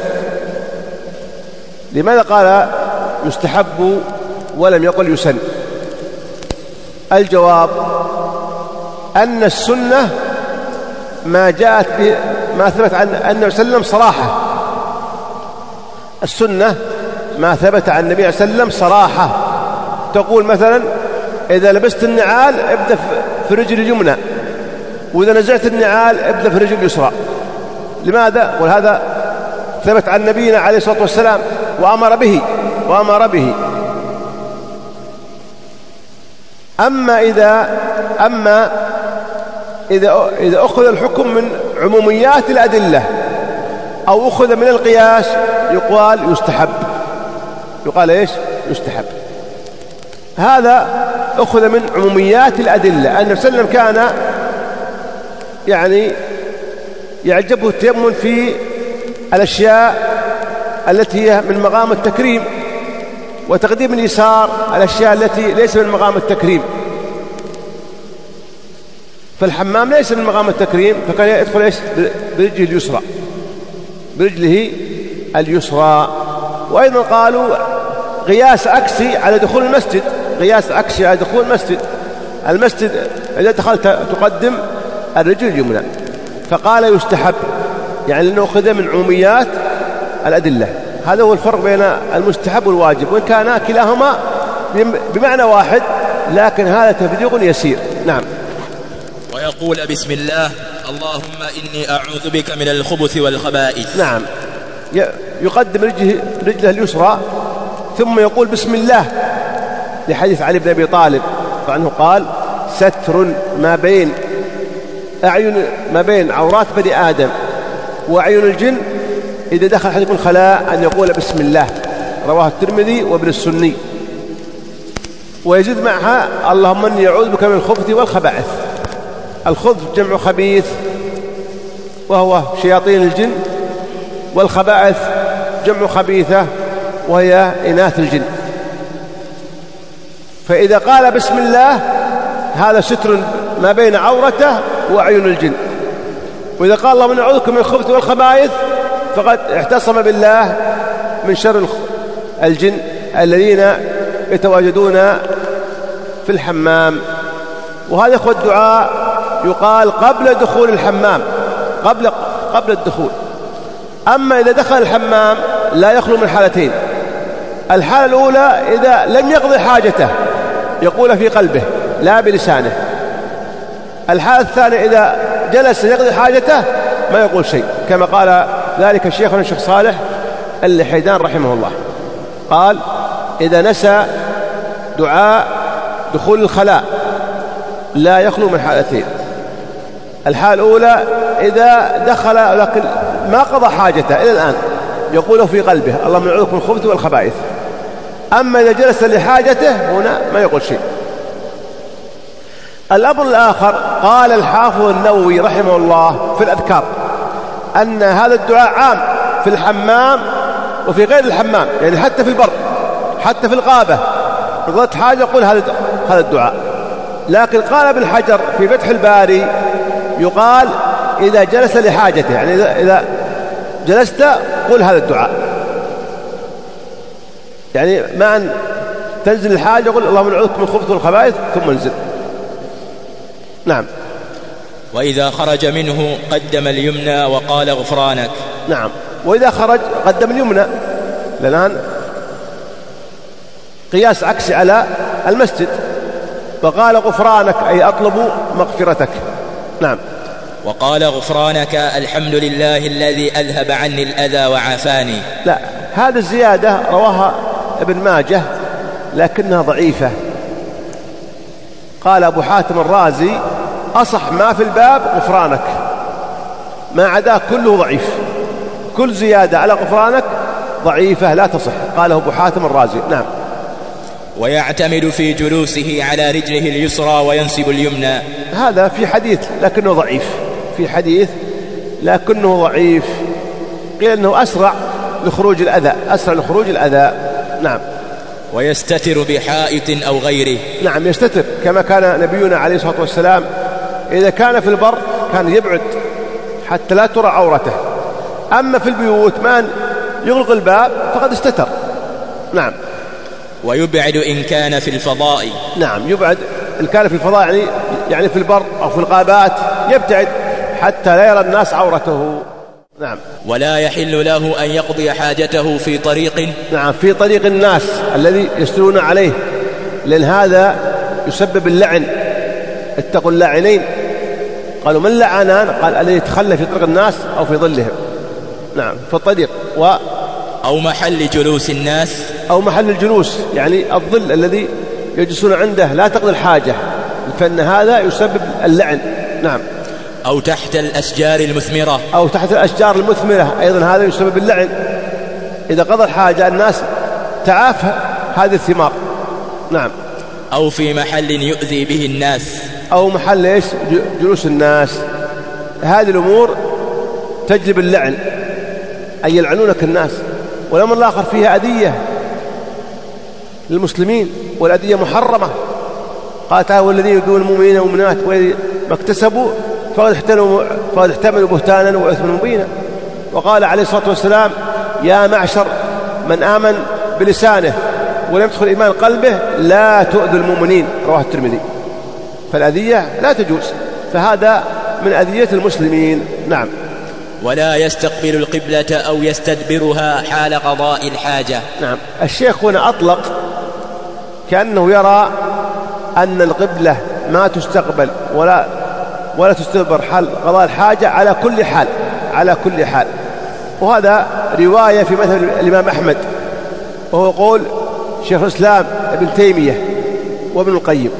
لماذا قال يستحب ولم يقل يسن؟ الجواب أن السنة ما جاءت به ما ثبت عن النبي صلى الله عليه وسلم صراحة. السنة ما ثبت عن النبي صلى الله عليه وسلم صراحة. تقول مثلا: إذا لبست النعال ابدأ في رجل اليمنى، وإذا نزعت النعال ابدأ في رجل اليسرى. لماذا؟ وهذا ثبت عن نبينا عليه الصلاة والسلام وأمر به وأمر به. أما إذا أما إذا إذا أخذ الحكم من عموميات الأدلة أو أخذ من القياس يقال يستحب. يقال إيش؟ يستحب. هذا أخذ من عموميات الأدلة. النبي صلى الله عليه وسلم كان يعني يعجبه التيمم في الأشياء التي هي من مقام التكريم، وتقديم اليسار الأشياء التي ليس من مقام التكريم. فالحمام ليس من مقام التكريم، فكان يدخل إيش؟ برجله اليسرى برجله اليسرى. وأيضا قالوا قياس عكسي على دخول المسجد قياس عكسي على دخول المسجد المسجد إذا دخلت تقدم الرجل اليمنى. فقال يستحب، يعني لأنه أخذ من عموميات الأدلة. هذا هو الفرق بين المستحب والواجب، وإن كان كلاهما بمعنى واحد لكن هذا تفريق يسير. نعم. ويقول بسم الله: اللهم إني أعوذ بك من الخبث والخبائث. نعم. يقدم رجله, رجله اليسرى ثم يقول بسم الله، لحديث علي بن أبي طالب فعنه قال: ستر ما بين أعين ما بين عورات بني آدم وأعين الجن إذا دخل أحدكم الخلاء أن يقول بسم الله. رواه الترمذي وابن السني. ويزيد معها: اللهم إني أعوذ بك من الخبث والخبائث. الخبث جمع خبيث وهو شياطين الجن، والخبائث جمع خبيثة وهي إناث الجن. فإذا قال بسم الله هذا ستر ما بين عورته وأعين الجن. وإذا قال اللهم إني أعوذ بك من الخبث والخبائث فقد اعتصم بالله من شر الجن الذين يتواجدون في الحمام. وهذا هو الدعاء يقال قبل دخول الحمام قبل قبل الدخول. أما إذا دخل الحمام لا يخلو من حالتين: الحالة الأولى إذا لم يقضي حاجته يقول في قلبه لا بلسانه. الحالة الثانية إذا جلس يقضي حاجته ما يقول شيء، كما قال ذلك الشيخ الشيخ صالح اللحيدان رحمه الله. قال: إذا نسى دعاء دخول الخلاء لا يخلو من حالتين: الحالة الأولى إذا دخل لكن ما قضى حاجته إلى الآن يقوله في قلبه اللهم أعوذ بك من الخبث والخبائث. أما إذا جلس لحاجته هنا ما يقول شيء. الأمر الآخر قال الحافظ النووي رحمه الله في الأذكار أن هذا الدعاء عام في الحمام وفي غير الحمام، يعني حتى في البر حتى في الغابة قضت حاجة يقول هذا هذا الدعاء. لكن قال ابن حجر في فتح الباري يقال إذا جلس لحاجته، يعني إذا جلست قل هذا الدعاء، يعني ما أن تنزل الحاجة قل اللهم أعوذ بك من الخبث والخبائث ثم انزل. نعم. وإذا خرج منه قدم اليمنى وقال غفرانك. نعم. وإذا خرج قدم اليمنى لأن قياس عكسي على المسجد. وقال غفرانك أي أطلب مغفرتك. نعم. وقال غفرانك الحمد لله الذي أذهب عني الأذى وعافاني. لا، هذه الزيادة رواها ابن ماجه لكنها ضعيفة. قال أبو حاتم الرازي أصح ما في الباب غفرانك، ما عداه كله ضعيف، كل زيادة على غفرانك ضعيفة لا تصح. قاله أبو حاتم الرازي. نعم. ويعتمد في جلوسه على رجله اليسرى وينسب اليمنى. هذا في حديث لكنه ضعيف، في حديث لكنه ضعيف. قيل أنه أسرع لخروج الأذى، أسرع لخروج الأذى. نعم. ويستتر بحائط أو غيره. نعم، يستتر كما كان نبينا عليه الصلاة والسلام إذا كان في البر كان يبعد حتى لا ترى عورته. أما في البيوت ما يغلق الباب فقد استتر. نعم. ويبعد إن كان في الفضاء. نعم، يبعد إن كان في الفضاء، يعني يعني في البر أو في الغابات يبتعد حتى لا يرى الناس عورته. نعم. ولا يحل له أن يقضي حاجته في طريق. نعم، في طريق الناس الذي يسيرون عليه، لأن هذا يسبب اللعن. اتقوا اللاعنين. قالوا من لعنان؟ قال الذي يتخلى في طريق الناس أو في ظلهم. نعم، في الطريق. و أو محل جلوس الناس، أو محل الجلوس يعني الظل الذي يجلسون عنده لا تقضي الحاجة، فإن هذا يسبب اللعن. نعم. أو تحت الأشجار المثمرة. أو تحت الأشجار المثمرة أيضا هذا يسبب اللعن. إذا قضى الحاجة الناس تعافى هذه الثمار. نعم. أو في محل يؤذي به الناس. أو محل إيش؟ جلوس الناس. هذه الأمور تجلب اللعن، أي يلعنونك الناس. والأمر الآخر فيها أذية للمسلمين، والأذية محرمة. قال تعالى والذين يؤذون المؤمنين والمؤمنات ما اكتسبوا فقد احتملوا فقد احتملوا بهتانا وإثما مبينا. وقال عليه الصلاة والسلام يا معشر من آمن بلسانه ولم يدخل إيمان قلبه لا تؤذوا المؤمنين، رواه الترمذي. فالأذية لا تجوز، فهذا من أذية المسلمين. نعم. ولا يستقبل القبلة أو يستدبرها حال قضاء الحاجة. نعم. الشيخ هنا أطلق كأنه يرى أن القبلة ما تستقبل ولا ولا تستدبر حال قضاء الحاجة على كل حال، على كل حال. وهذا رواية في مثل الإمام أحمد، وهو قول شيخ الإسلام ابن تيمية وابن القيم.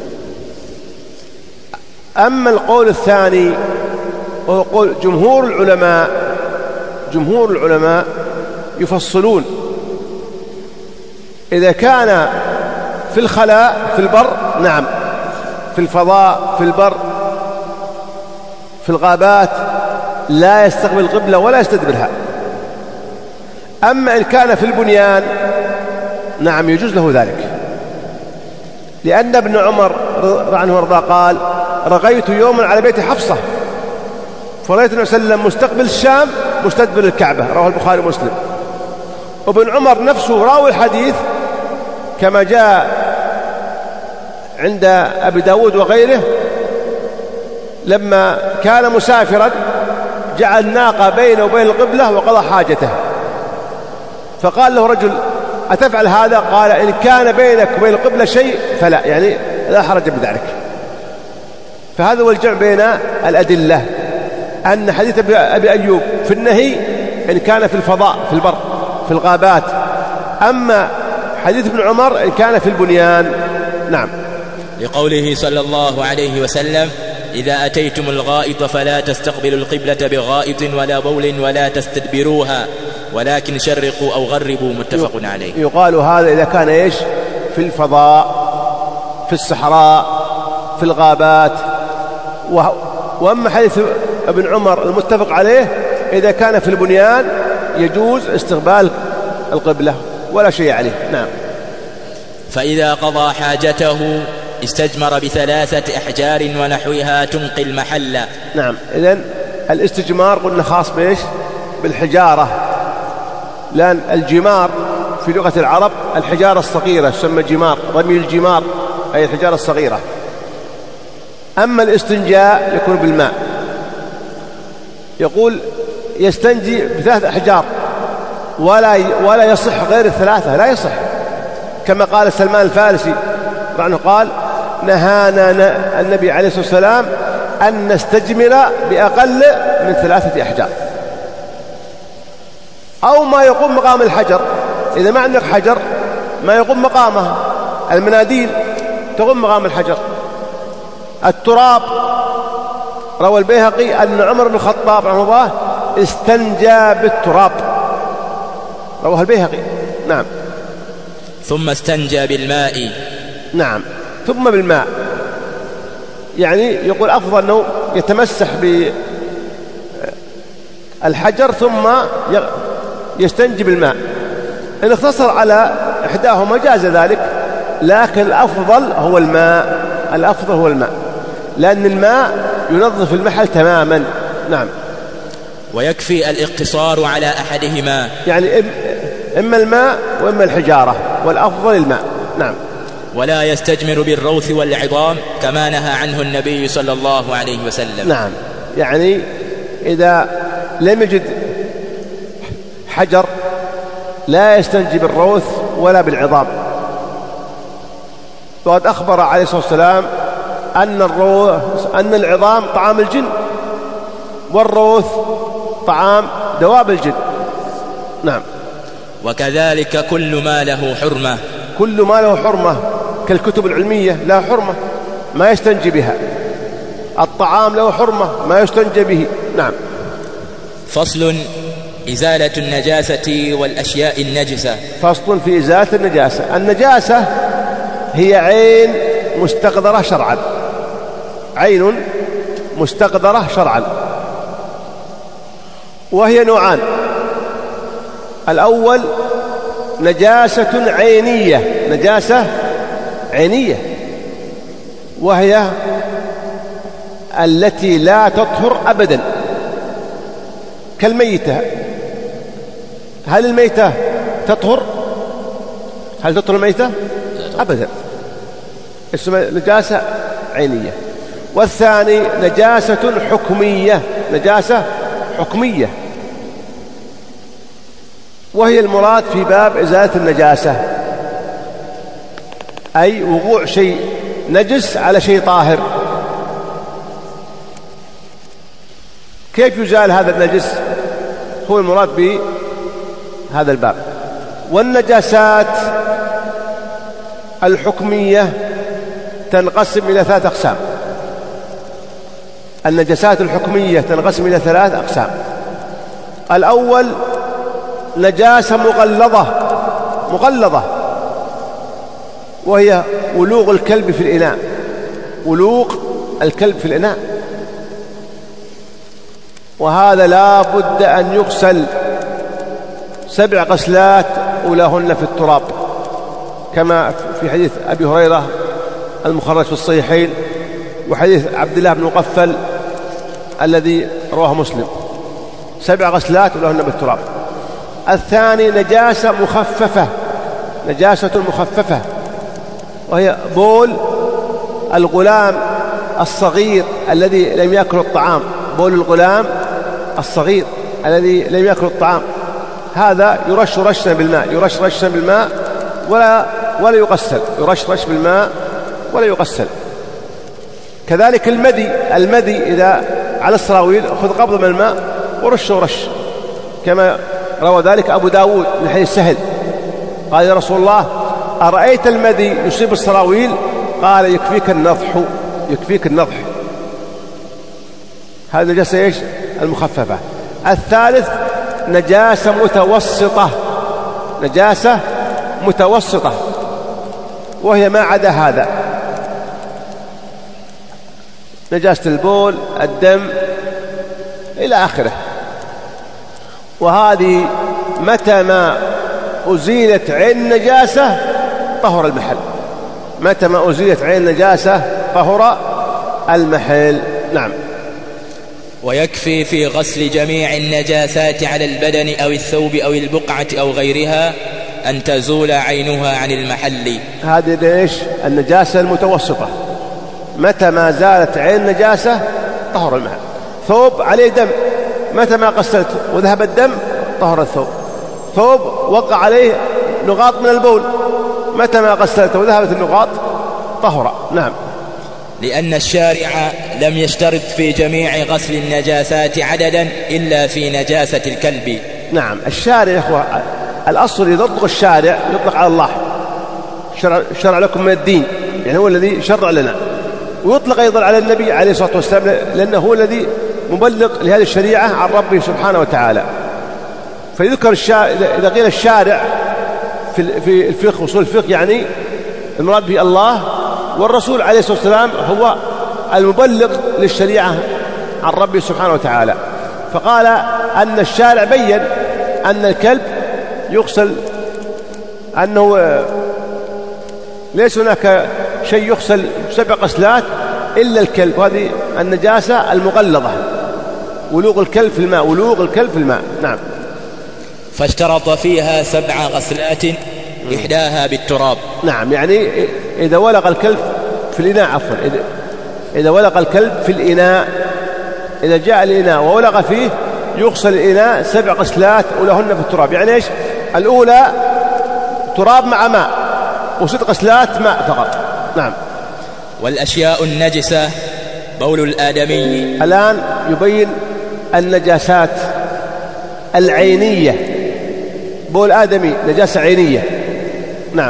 أما القول الثاني وهو قول جمهور العلماء، جمهور العلماء يفصلون إذا كان في الخلاء في البر نعم، في الفضاء في البر في الغابات لا يستقبل القبلة ولا يستدبرها. أما إن كان في البنيان نعم يجوز له ذلك، لأن ابن عمر رضي الله عنه وارضاه قال رغيت يوما على بيت حفصة فرأيت النبي صلى الله عليه وسلم مستقبل الشام مستدبر الكعبة، رواه البخاري ومسلم. وابن عمر نفسه راوي الحديث كما جاء عند أبي داود وغيره لما كان مسافرا جعل ناقة بينه وبين القبلة وقضى حاجته، فقال له رجل أتفعل هذا؟ قال إن كان بينك وبين القبلة شيء فلا، يعني لا حرج بذلك. فهذا هو الجمع بين الأدلة، أن حديث أبي أيوب في النهي إن كان في الفضاء في البر في الغابات، أما حديث ابن عمر إن كان في البنيان. نعم. لقوله صلى الله عليه وسلم إذا أتيتم الغائط فلا تستقبلوا القبلة بغائط ولا بول ولا تستدبروها ولكن شرقوا أو غربوا، متفق عليه. يقال هذا إذا كان إيش؟ في الفضاء في الصحراء في الغابات. وأما حديث ابن عمر المتفق عليه إذا كان في البنيان يجوز استقبال القبلة ولا شيء عليه. نعم. فإذا قضى حاجته استجمر بثلاثة أحجار ونحوها تنقي المحل. نعم. إذن الاستجمار قلنا خاص بإيش؟ بالحجارة، لأن الجمار في لغة العرب الحجارة الصغيرة تسمى جمار، رمي الجمار أي الحجارة الصغيرة. أما الاستنجاء يكون بالماء. يقول يستنجي بثلاث أحجار ولا ولا يصح غير الثلاثة، لا يصح، كما قال سلمان الفارسي رعنه قال نهانا النبي عليه الصلاة والسلام أن نستجمر بأقل من ثلاثة أحجار أو ما يقوم مقام الحجر. إذا ما عندك حجر ما يقوم مقامه، المناديل تقوم مقام الحجر. التراب، روى البيهقي أن عمر بن الخطاب رحمه الله استنجى بالتراب، رواه البيهقي. نعم. ثم استنجى بالماء. نعم، ثم بالماء، يعني يقول أفضل أنه يتمسح بالحجر ثم يستنجي بالماء. إن اختصر على إحداهما جاز ذلك، لكن الأفضل هو الماء، الأفضل هو الماء، لأن الماء ينظف المحل تماما. نعم. ويكفي الاقتصار على أحدهما، يعني إما الماء وإما الحجارة، والأفضل الماء. نعم. ولا يستجمر بالروث والعظام كما نهى عنه النبي صلى الله عليه وسلم. نعم، يعني إذا لم يجد حجر لا يستنجي بالروث ولا بالعظام. وقد أخبر عليه الصلاة والسلام أن الروث أن العظام طعام الجن، والروث طعام دواب الجن. نعم. وكذلك كل ما له حرمة، كل ما له حرمة كالكتب العلمية لها حرمة ما يستنجي بها، الطعام له حرمة ما يستنجي به. نعم. فصل: إزالة النجاسة والأشياء النجسة. فصل في إزالة النجاسة. النجاسة هي عين مستقدرة شرعا، عين مستقدرة شرعا، وهي نوعان: الأول نجاسة عينية، نجاسة عينية وهي التي لا تطهر أبدا، كالميتة. هل الميتة تطهر؟ هل تطهر الميتة؟ أبدا، اسمها نجاسة عينية. والثاني نجاسة حكمية، نجاسة حكمية وهي المراد في باب إزالة النجاسة، أي وقوع شيء نجس على شيء طاهر. كيف يزال هذا النجس؟ هو المراد بهذا الباب. والنجاسات الحكمية تنقسم إلى ثلاث أقسام. النجاسات الحكمية تنقسم إلى ثلاث أقسام. الأول نجاسة مغلظة، مغلظة وهي ولوغ الكلب في الإناء، ولوغ الكلب في الإناء، وهذا لا بد أن يغسل سبع غسلات أولاهن في التراب، كما في حديث أبي هريرة المخرج في الصحيحين، وحديث عبد الله بن مغفل الذي رواه مسلم، سبع غسلات أولاهن بالتراب. الثاني نجاسة مخففة، نجاسة مخففة وهي بول الغلام الصغير الذي لم يأكل الطعام، بول الغلام الصغير الذي لم يأكل الطعام، هذا يرش رشا بالماء، يرش رشا بالماء ولا ولا يغسل، يرش رش بالماء ولا يغسل. كذلك المدي، المدي إذا على السراويل خذ قبض من الماء ورش ورش، كما روى ذلك أبو داود من حديث سهل قال: يا رسول الله أرأيت المدي يصيب السراويل؟ قال: يكفيك النضح، يكفيك النضح. هذا نجاسة إيش؟ المخففة. الثالث نجاسة متوسطة، نجاسة متوسطة وهي ما عدا هذا، نجاسة البول، الدم، إلى آخره. وهذه متى ما أزيلت عين نجاسة طهر المحل، متى ما أزيلت عين نجاسة طهر المحل. نعم. ويكفي في غسل جميع النجاسات على البدن أو الثوب أو البقعة أو غيرها أن تزول عينها عن المحل. هذه ليش؟ النجاسة المتوسطة، متى ما زالت عين نجاسة طهر المحل. ثوب عليه دم، متى ما غسلت وذهب الدم طهر الثوب. ثوب وقع عليه نقاط من البول، متى ما غسلته وذهبت النقاط طهر. نعم. لأن الشارع لم يشترط في جميع غسل النجاسات عددا إلا في نجاسة الكلب. نعم. الشارع يا أخوة الأصل إذا يطلق الشارع يطلق على الله، شرع, شرع لكم من الدين، يعني هو الذي شرع لنا، ويطلق أيضا على النبي عليه الصلاة والسلام لأنه هو الذي مبلغ لهذه الشريعة عن ربه سبحانه وتعالى. فيذكر الشارع إذا قيل الشارع في الفقه وصول الفقه يعني المراد به الله، والرسول عليه الصلاة والسلام هو المبلغ للشريعة عن ربه سبحانه وتعالى. فقال أن الشارع بيّن أن الكلب يغسل، أنه ليس هناك شيء يغسل سبع غسلات إلا الكلب، وهذه النجاسة المغلظة، ولوغ الكلب في الماء، ولوغ الكلب في الماء. نعم. فاشترط فيها سبع غسلات إحداها بالتراب. نعم. يعني إذا ولغ الكلب في الإناء، عفوا إذا, إذا ولغ الكلب في الإناء، إذا جاء الإناء وولغ فيه يغسل الإناء سبع غسلات ولهن في التراب. يعني إيش؟ الأولى تراب مع ماء، وست غسلات ماء فقط. نعم. والأشياء النجسة بول الآدمي. الآن يبين النجاسات العينية. بول آدمي نجاسة عينية. نعم.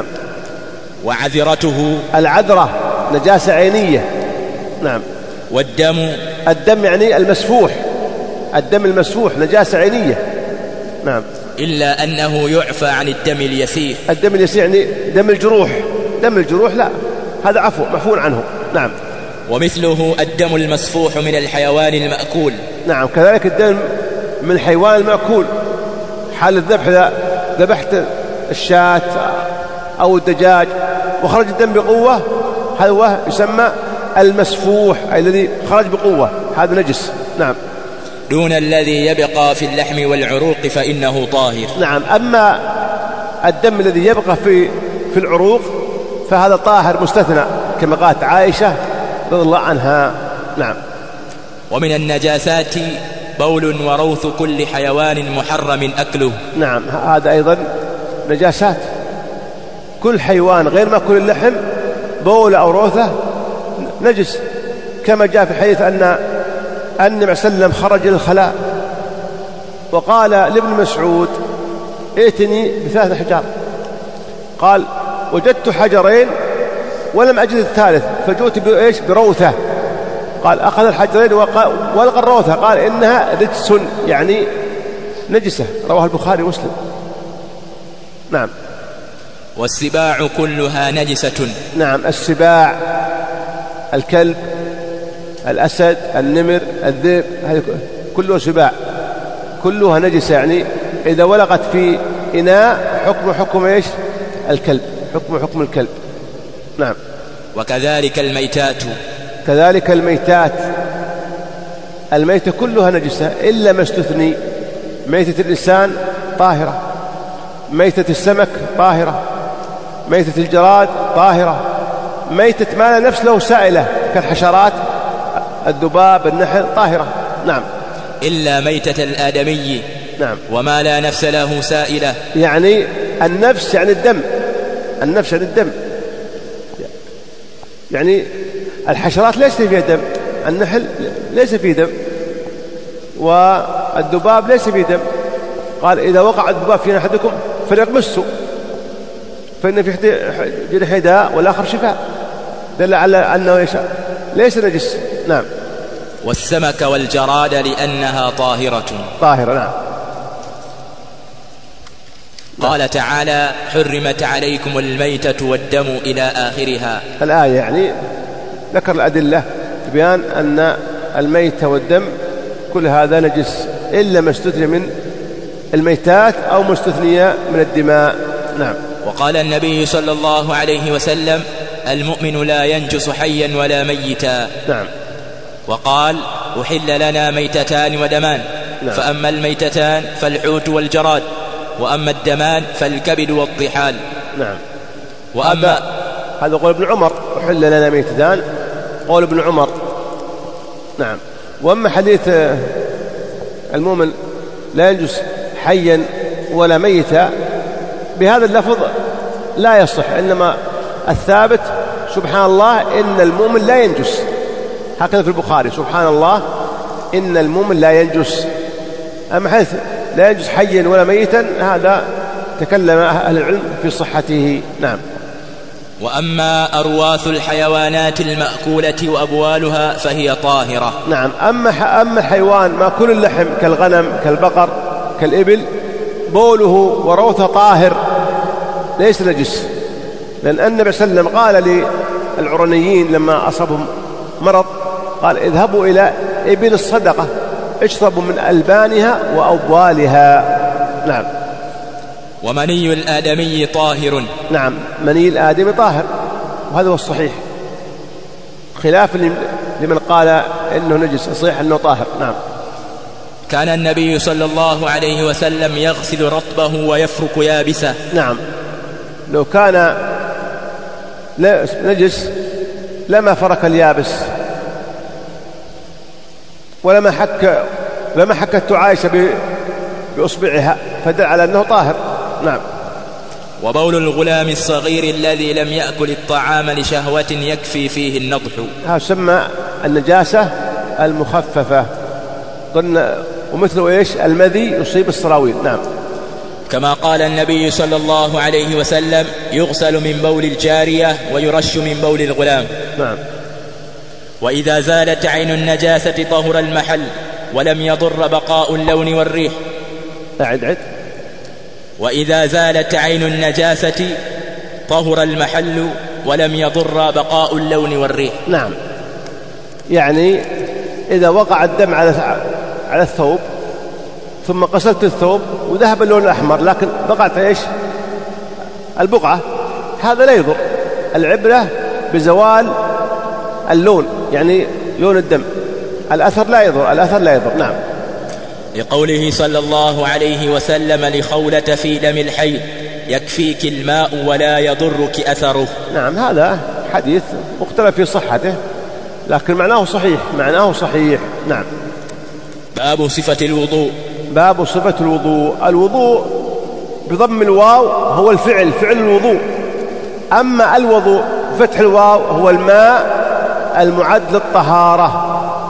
وعذرته. العذرة نجاسة عينية. نعم. والدم. الدم يعني المسفوح، الدم المسفوح نجاسة عينية. نعم. إلا أنه يعفى عن الدم اليسير. الدم اليسير يعني دم الجروح، دم الجروح لا، هذا عفو معفو عنه. نعم. ومثله الدم المسفوح من الحيوان المأكول. نعم. كذلك الدم من الحيوان المأكول، حال الذبح إذا ذبحت الشاة أو الدجاج وخرج الدم بقوة، هذا هو يسمى المسفوح، أي الذي خرج بقوة، هذا نجس. نعم. دون الذي يبقى في اللحم والعروق فإنه طاهر. نعم. أما الدم الذي يبقى في في العروق فهذا طاهر مستثنى، كما قالت عائشة رضي الله عنها. نعم. ومن النجاسات بول وروث كل حيوان محرم أكله. نعم. هذا أيضا نجاسات، كل حيوان غير مأكول اللحم بول أو روثه نجس، كما جاء في حديث أن النبي صلى الله عليه وسلم خرج إلى الخلاء وقال لابن مسعود ائتني بثلاث أحجار، قال وجدت حجرين ولم أجد الثالث فجئت بإيش بروثة، قال أخذ الحجرين والقى الروثة، قال إنها رجس يعني نجسة، رواه البخاري ومسلم. نعم. والسباع كلها نجسة. نعم. السباع الكلب، الأسد، النمر، الذئب، هذه كلها سباع، كلها نجسة، يعني إذا ولغت في إناء حكم حكم إيش الكلب، حكم حكم الكلب. نعم. وكذلك الميتات. كذلك الميتات، الميتة كلها نجسة إلا ما استثني، ميتة الإنسان طاهرة، ميتة السمك طاهرة، ميتة الجراد طاهرة، ميتة ما لا نفس له سائلة كالحشرات الذباب النحل طاهرة. نعم. إلا ميتة الآدمي. نعم. وما لا نفس له سائلة، يعني النفس يعني الدم، النفس يعني الدم، يعني الحشرات ليس فيها دم، النحل ليس فيه دم، والذباب ليس فيه دم. قال إذا وقع الذباب في أحدكم فليغمسه فإن في جرح داء والآخر شفاء، دل على أنه ليس نجس. نعم. والسمك والجراد لأنها طاهرة. طاهرة. نعم. قال تعالى حرمت عليكم الميتة والدم إلى آخرها. الآية يعني ذكر الأدلة بيان أن الميتة والدم كل هذا نجس إلا ما استثني من الميتات أو مستثنية من الدماء. نعم. وقال النبي صلى الله عليه وسلم المؤمن لا ينجس حيا ولا ميتا. نعم. وقال أحل لنا ميتتان ودمان. نعم. فأما الميتتان فالحوت والجراد، وأما الدمان فالكبد والطحال. نعم. وأما هذا قول ابن عمر أحل لنا ميتتان، قول ابن عمر. نعم. وأما حديث المؤمن لا ينجس حيا ولا ميتة بهذا اللفظ لا يصح، إنما الثابت سبحان الله إن المؤمن لا ينجس، هكذا في البخاري سبحان الله إن المؤمن لا ينجس. أما حيث لا ينجس حيا ولا ميتا هذا تكلم أهل العلم في صحته. نعم. وأما أرواث الحيوانات المأكولة وأبوالها فهي طاهرة. نعم. أما أما حيوان مأكول اللحم كالغنم كالبقر كالإبل بوله وروثه طاهر ليس نجس، لأن النبي صلى الله عليه وسلم قال للعرنيين لما أصابهم مرض قال اذهبوا إلى إبل الصدقة اشربوا من ألبانها وأبوالها. نعم. ومني الآدمي طاهر. نعم. مني الآدمي طاهر، وهذا هو الصحيح، خلاف لمن قال إنه نجس، صحيح أنه طاهر. نعم. كان النبي صلى الله عليه وسلم يغسل رطبه ويفرك يابسه. نعم. لو كان نجس لما فرك اليابس ولما حك لما حكت عائشة بأصبعها فدل على أنه طاهر. نعم. وبول الغلام الصغير الذي لم يأكل الطعام لشهوة يكفي فيه النضح. هذا سمى النجاسة المخففة، قلنا ومثل إيش المذي يصيب السراويل. نعم. كما قال النبي صلى الله عليه وسلم يغسل من بول الجارية ويرش من بول الغلام. نعم. وإذا زالت عين النجاسة طهر المحل ولم يضر بقاء اللون والريح. أعد عد. وإذا زالت عين النجاسة طهر المحل ولم يضر بقاء اللون والريح. نعم. يعني إذا وقع الدم على على الثوب ثم غسلت الثوب وذهب اللون الأحمر لكن بقعت إيش البقعة، هذا لا يضر، العبرة بزوال اللون يعني لون الدم، الأثر لا يضر، الأثر لا يضر. نعم. لقوله صلى الله عليه وسلم لخولة في دم الحيض يكفيك الماء ولا يضرك أثره. نعم. هذا حديث مختلف في صحته لكن معناه صحيح، معناه صحيح. نعم. باب صفة الوضوء. باب صفة الوضوء. الوضوء بضم الواو هو الفعل، فعل الوضوء. أما الوضوء فتح الواو هو الماء المعد للطهارة،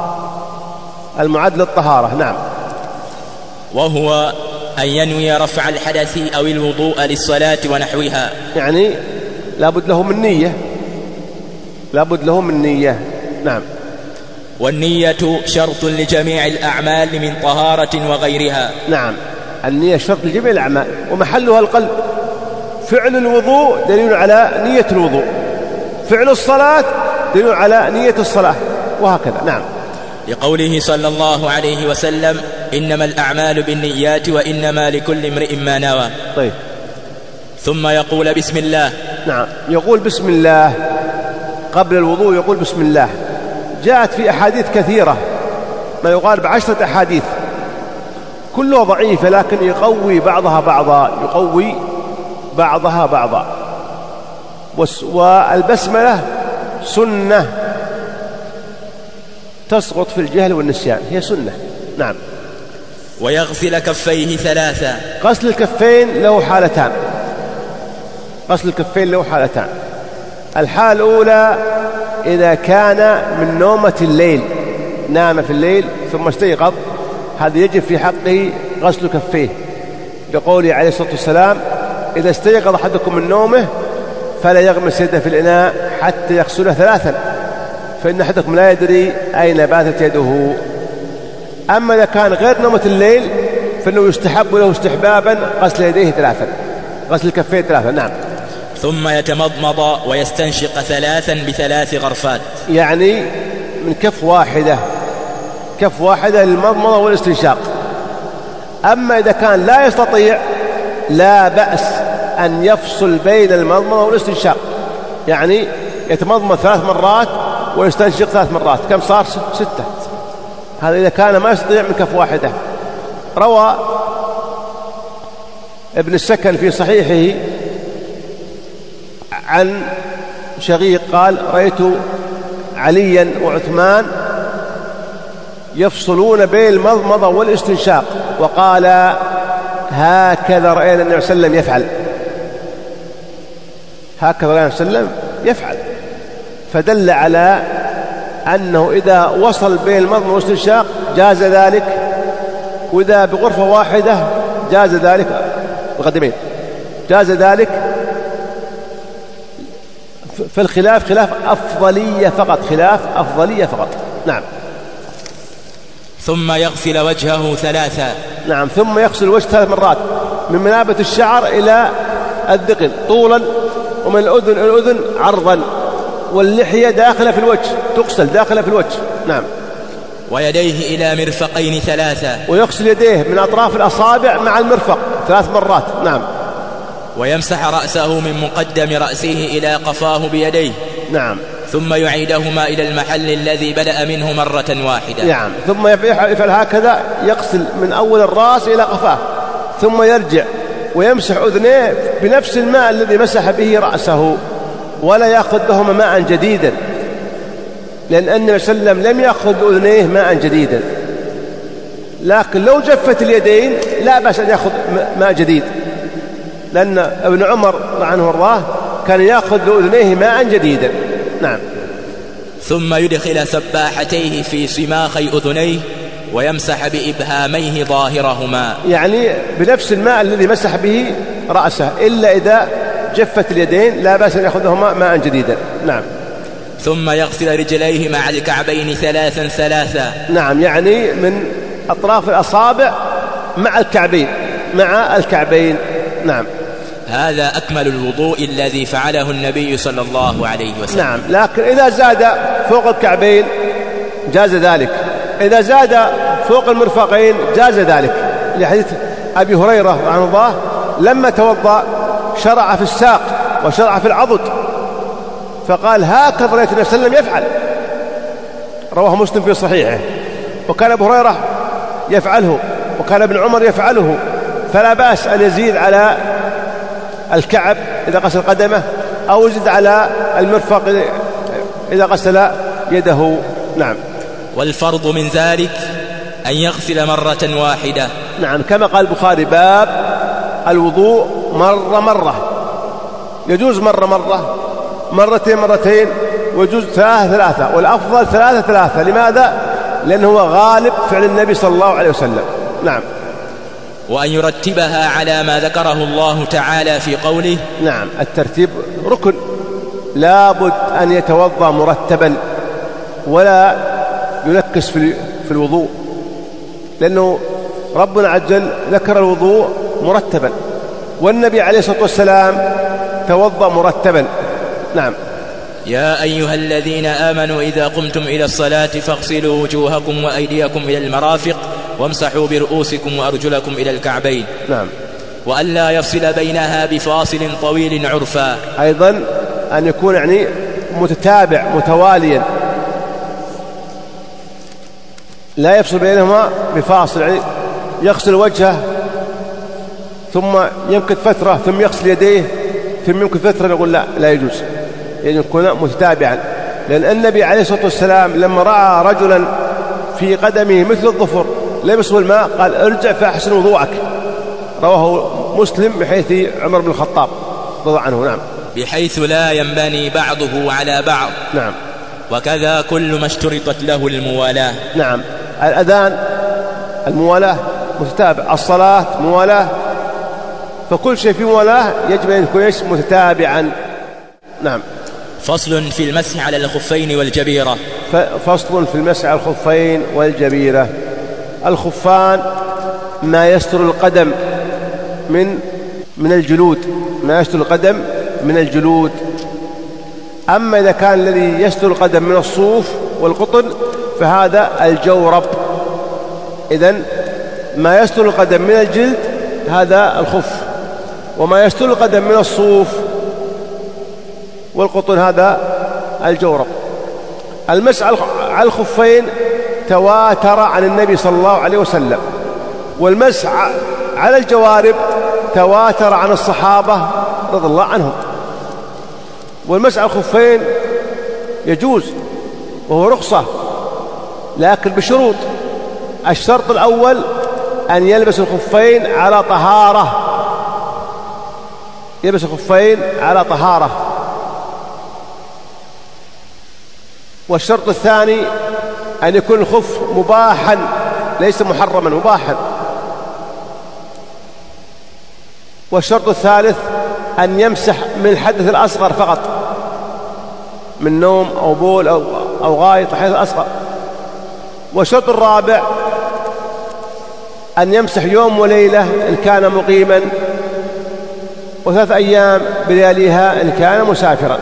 المعد للطهارة. نعم. وهو أن ينوي رفع الحدث أو الوضوء للصلاة ونحوها، يعني لابد له من نية، لابد له من نية. نعم. والنية شرط لجميع الأعمال من طهارة وغيرها. نعم. النية شرط لجميع الأعمال ومحلها القلب. فعل الوضوء دليل على نية الوضوء، فعل الصلاة دليل على نية الصلاة، وهكذا. نعم. لقوله صلى الله عليه وسلم إنما الأعمال بالنيات وإنما لكل امرئ ما نوى. طيب. ثم يقول بسم الله. نعم. يقول بسم الله قبل الوضوء، يقول بسم الله. جاءت في أحاديث كثيرة ما يقارب عشرة أحاديث كلها ضعيفة لكن يقوي بعضها بعضا، يقوي بعضها بعضا. والبسملة سنة تسقط في الجهل والنسيان، هي سنة. نعم. ويغسل كفيه ثلاثة. غسل الكفين له حالتان، غسل الكفين له حالتان. الحالة الأولى إذا كان من نومة الليل، نام في الليل ثم استيقظ، هذا يجب في حقه غسل كفيه، لقوله عليه الصلاة والسلام إذا استيقظ أحدكم من نومه فلا يغمس يده في الإناء حتى يغسله ثلاثا فإن أحدكم لا يدري أين باتت يده. أما إذا كان غير نومة الليل فإنه يستحب له استحبابا غسل يديه ثلاثا، غسل الكفين ثلاثا. نعم. ثم يتمضمض ويستنشق ثلاثا بثلاث غرفات، يعني من كف واحدة، كف واحدة للمضمضة والاستنشاق. أما إذا كان لا يستطيع لا بأس أن يفصل بين المضمضة والاستنشاق، يعني يتمضمض ثلاث مرات ويستنشق ثلاث مرات، كم صار؟ ستة. هذا إذا كان ما يستطيع من كف واحدة. روى ابن السكن في صحيحه عن شقيق قال رأيت عليا وعثمان يفصلون بين المضمضة والاستنشاق، وقال هكذا رأينا النبي صلى الله عليه وسلم يفعل، هكذا رأينا النبي صلى الله عليه وسلم يفعل، فدل على أنه إذا وصل بين المضمضة والاستنشاق جاز ذلك، وإذا بغرفة واحدة جاز ذلك بقدمين جاز ذلك. فالخلاف خلاف أفضلية فقط، خلاف أفضلية فقط. نعم. ثم يغسل وجهه ثلاثا. نعم. ثم يغسل الوجه ثلاث مرات، من منابت الشعر إلى الذقن طولا، ومن الأذن إلى الأذن عرضا، واللحية داخلة في الوجه، تغسل داخلة في الوجه. نعم. ويديه إلى مرفقين ثلاثا. ويغسل يديه من أطراف الأصابع مع المرفق ثلاث مرات. نعم. ويمسح رأسه من مقدم رأسه إلى قفاه بيديه. نعم. ثم يعيدهما إلى المحل الذي بدأ منه مرة واحدة. نعم. ثم يفعل هكذا، يغسل من أول الرأس إلى قفاه، ثم يرجع ويمسح أذنيه بنفس الماء الذي مسح به رأسه، ولا يأخذ لهما ماء جديدا، لأن النبي صلى الله عليه وسلم لم يأخذ بأذنيه ماء جديدا. لكن لو جفت اليدين لا بأس أن يأخذ ماء جديد، لأن ابن عمر عنه الله كان يأخذ بأذنيه ماء جديدا. نعم. ثم يدخل سباحتيه في صماخي أذنيه ويمسح بإبهاميه ظاهرهما، يعني بنفس الماء الذي مسح به رأسه، إلا إذا جفت اليدين لا بأس أن يأخذهما ماء جديدا. نعم. ثم يغسل رجليه مع الكعبين ثلاثا ثلاثا. نعم، يعني من أطراف الأصابع مع الكعبين مع الكعبين. نعم. هذا أكمل الوضوء الذي فعله النبي صلى الله عليه وسلم. نعم. لكن إذا زاد فوق الكعبين جاز ذلك، إذا زاد فوق المرفقين جاز ذلك، لحديث أبي هريرة رضي الله لما توضأ شرع في الساق وشرع في العضد، فقال هكذا رأيت النبي صلى الله عليه وسلم يفعل، رواه مسلم في صحيحه. وكان أبو هريرة يفعله، وكان ابن عمر يفعله، فلا بأس أن يزيد على الكعب إذا غسل قدمه، أو يزيد على المرفق إذا غسل يده. نعم. والفرض من ذلك أن يغسل مرة واحدة. نعم، كما قال البخاري باب الوضوء مرة مرة، يجوز مرة مرة، مرتين مرتين، ويجوز ثلاثة ثلاثة، والأفضل ثلاثة ثلاثة. لماذا؟ لأنه هو غالب فعل النبي صلى الله عليه وسلم. نعم. وأن يرتبها على ما ذكره الله تعالى في قوله. نعم، الترتيب ركن، لا بد أن يتوضأ مرتبا ولا ينكس في الوضوء، لأنه ربنا عز وجل ذكر الوضوء مرتبا، والنبي عليه الصلاة والسلام توضأ مرتبا. نعم. يا أيها الذين آمنوا إذا قمتم إلى الصلاة فاغسلوا وجوهكم وأيديكم إلى المرافق وامسحوا برؤوسكم وأرجلكم إلى الكعبين. نعم. وأن لا يفصل بينها بفاصل طويل عرفا، أيضا أن يكون يعني متتابع متواليا، لا يفصل بينهما بفاصل، يعني يغسل وجهه ثم يمكث فترة ثم يغسل يديه ثم يمكث فترة، نقول لا لا يجوز، يعني يكون متتابعا. لأن النبي عليه الصلاة والسلام لما رأى رجلا في قدمه مثل الظفر لبسه الماء قال ارجع فأحسن وضوءك، رواه مسلم بحيث عمر بن الخطاب رضي الله عنه. نعم. بحيث لا ينبني بعضه على بعض. نعم. وكذا كل ما اشترطت له الموالاة. نعم. الأذان الموالاة متتابع، الصلاة موالاة، فكل شيء في موالاة يجب أن يكون متتابعا. نعم. فصل في المسح على الخفين والجبيرة. فصل في المسح على الخفين والجبيرة. الخفان ما يستر القدم من من الجلود، ما يستر القدم من الجلود. أما إذا كان الذي يستر القدم من الصوف والقطن فهذا الجورب. إذن ما يستر القدم من الجلد هذا الخف، وما يستر القدم من الصوف والقطن هذا الجورب. المسح على الخفين تواتر عن النبي صلى الله عليه وسلم، والمسح على الجوارب تواتر عن الصحابة رضي الله عنهم. والمسح على الخفين يجوز وهو رخصة، لكن بشروط. الشرط الأول أن يلبس الخفين على طهارة، يلبس الخفين على طهارة. والشرط الثاني أن يكون الخف مباحا ليس محرما، مباحا. والشرط الثالث أن يمسح من الحدث الأصغر فقط، من نوم أو بول أو, أو غائط الحدث الأصغر. والشرط الرابع أن يمسح يوم وليلة إن كان مقيما، وثلاث أيام بلياليها إن كان مسافرا.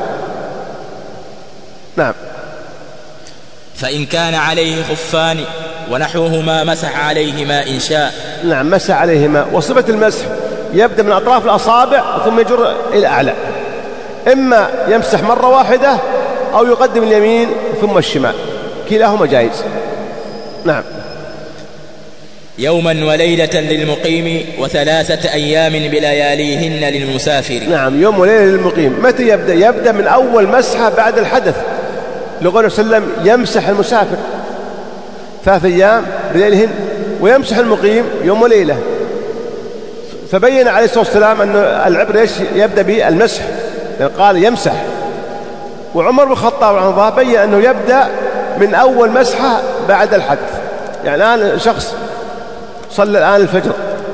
نعم. فإن كان عليه خفان ونحوهما مسح عليهما إن شاء. نعم، مسح عليهما. وصفة المسح يبدأ من أطراف الأصابع ثم يجر إلى أعلى، إما يمسح مرة واحدة أو يقدم اليمين ثم الشمال، كلاهما جائز. نعم. يوما وليلة للمقيم وثلاثة أيام بلياليهن للمسافر. نعم، يوم وليلة للمقيم. متى يبدأ؟ يبدأ من أول مسحة بعد الحدث، لقوله صلى الله عليه وسلم يمسح المسافر ثلاث أيام بلياليهن، ويمسح المقيم يوم وليلة. فبين عليه الصلاة والسلام أن العبر إيش؟ يبدأ بالمسح، يعني قال يمسح. وعمر بن الخطاب رحمه الله بين أنه يبدأ من أول مسحة بعد الحدث. يعني الآن شخص صلى الآن الفجر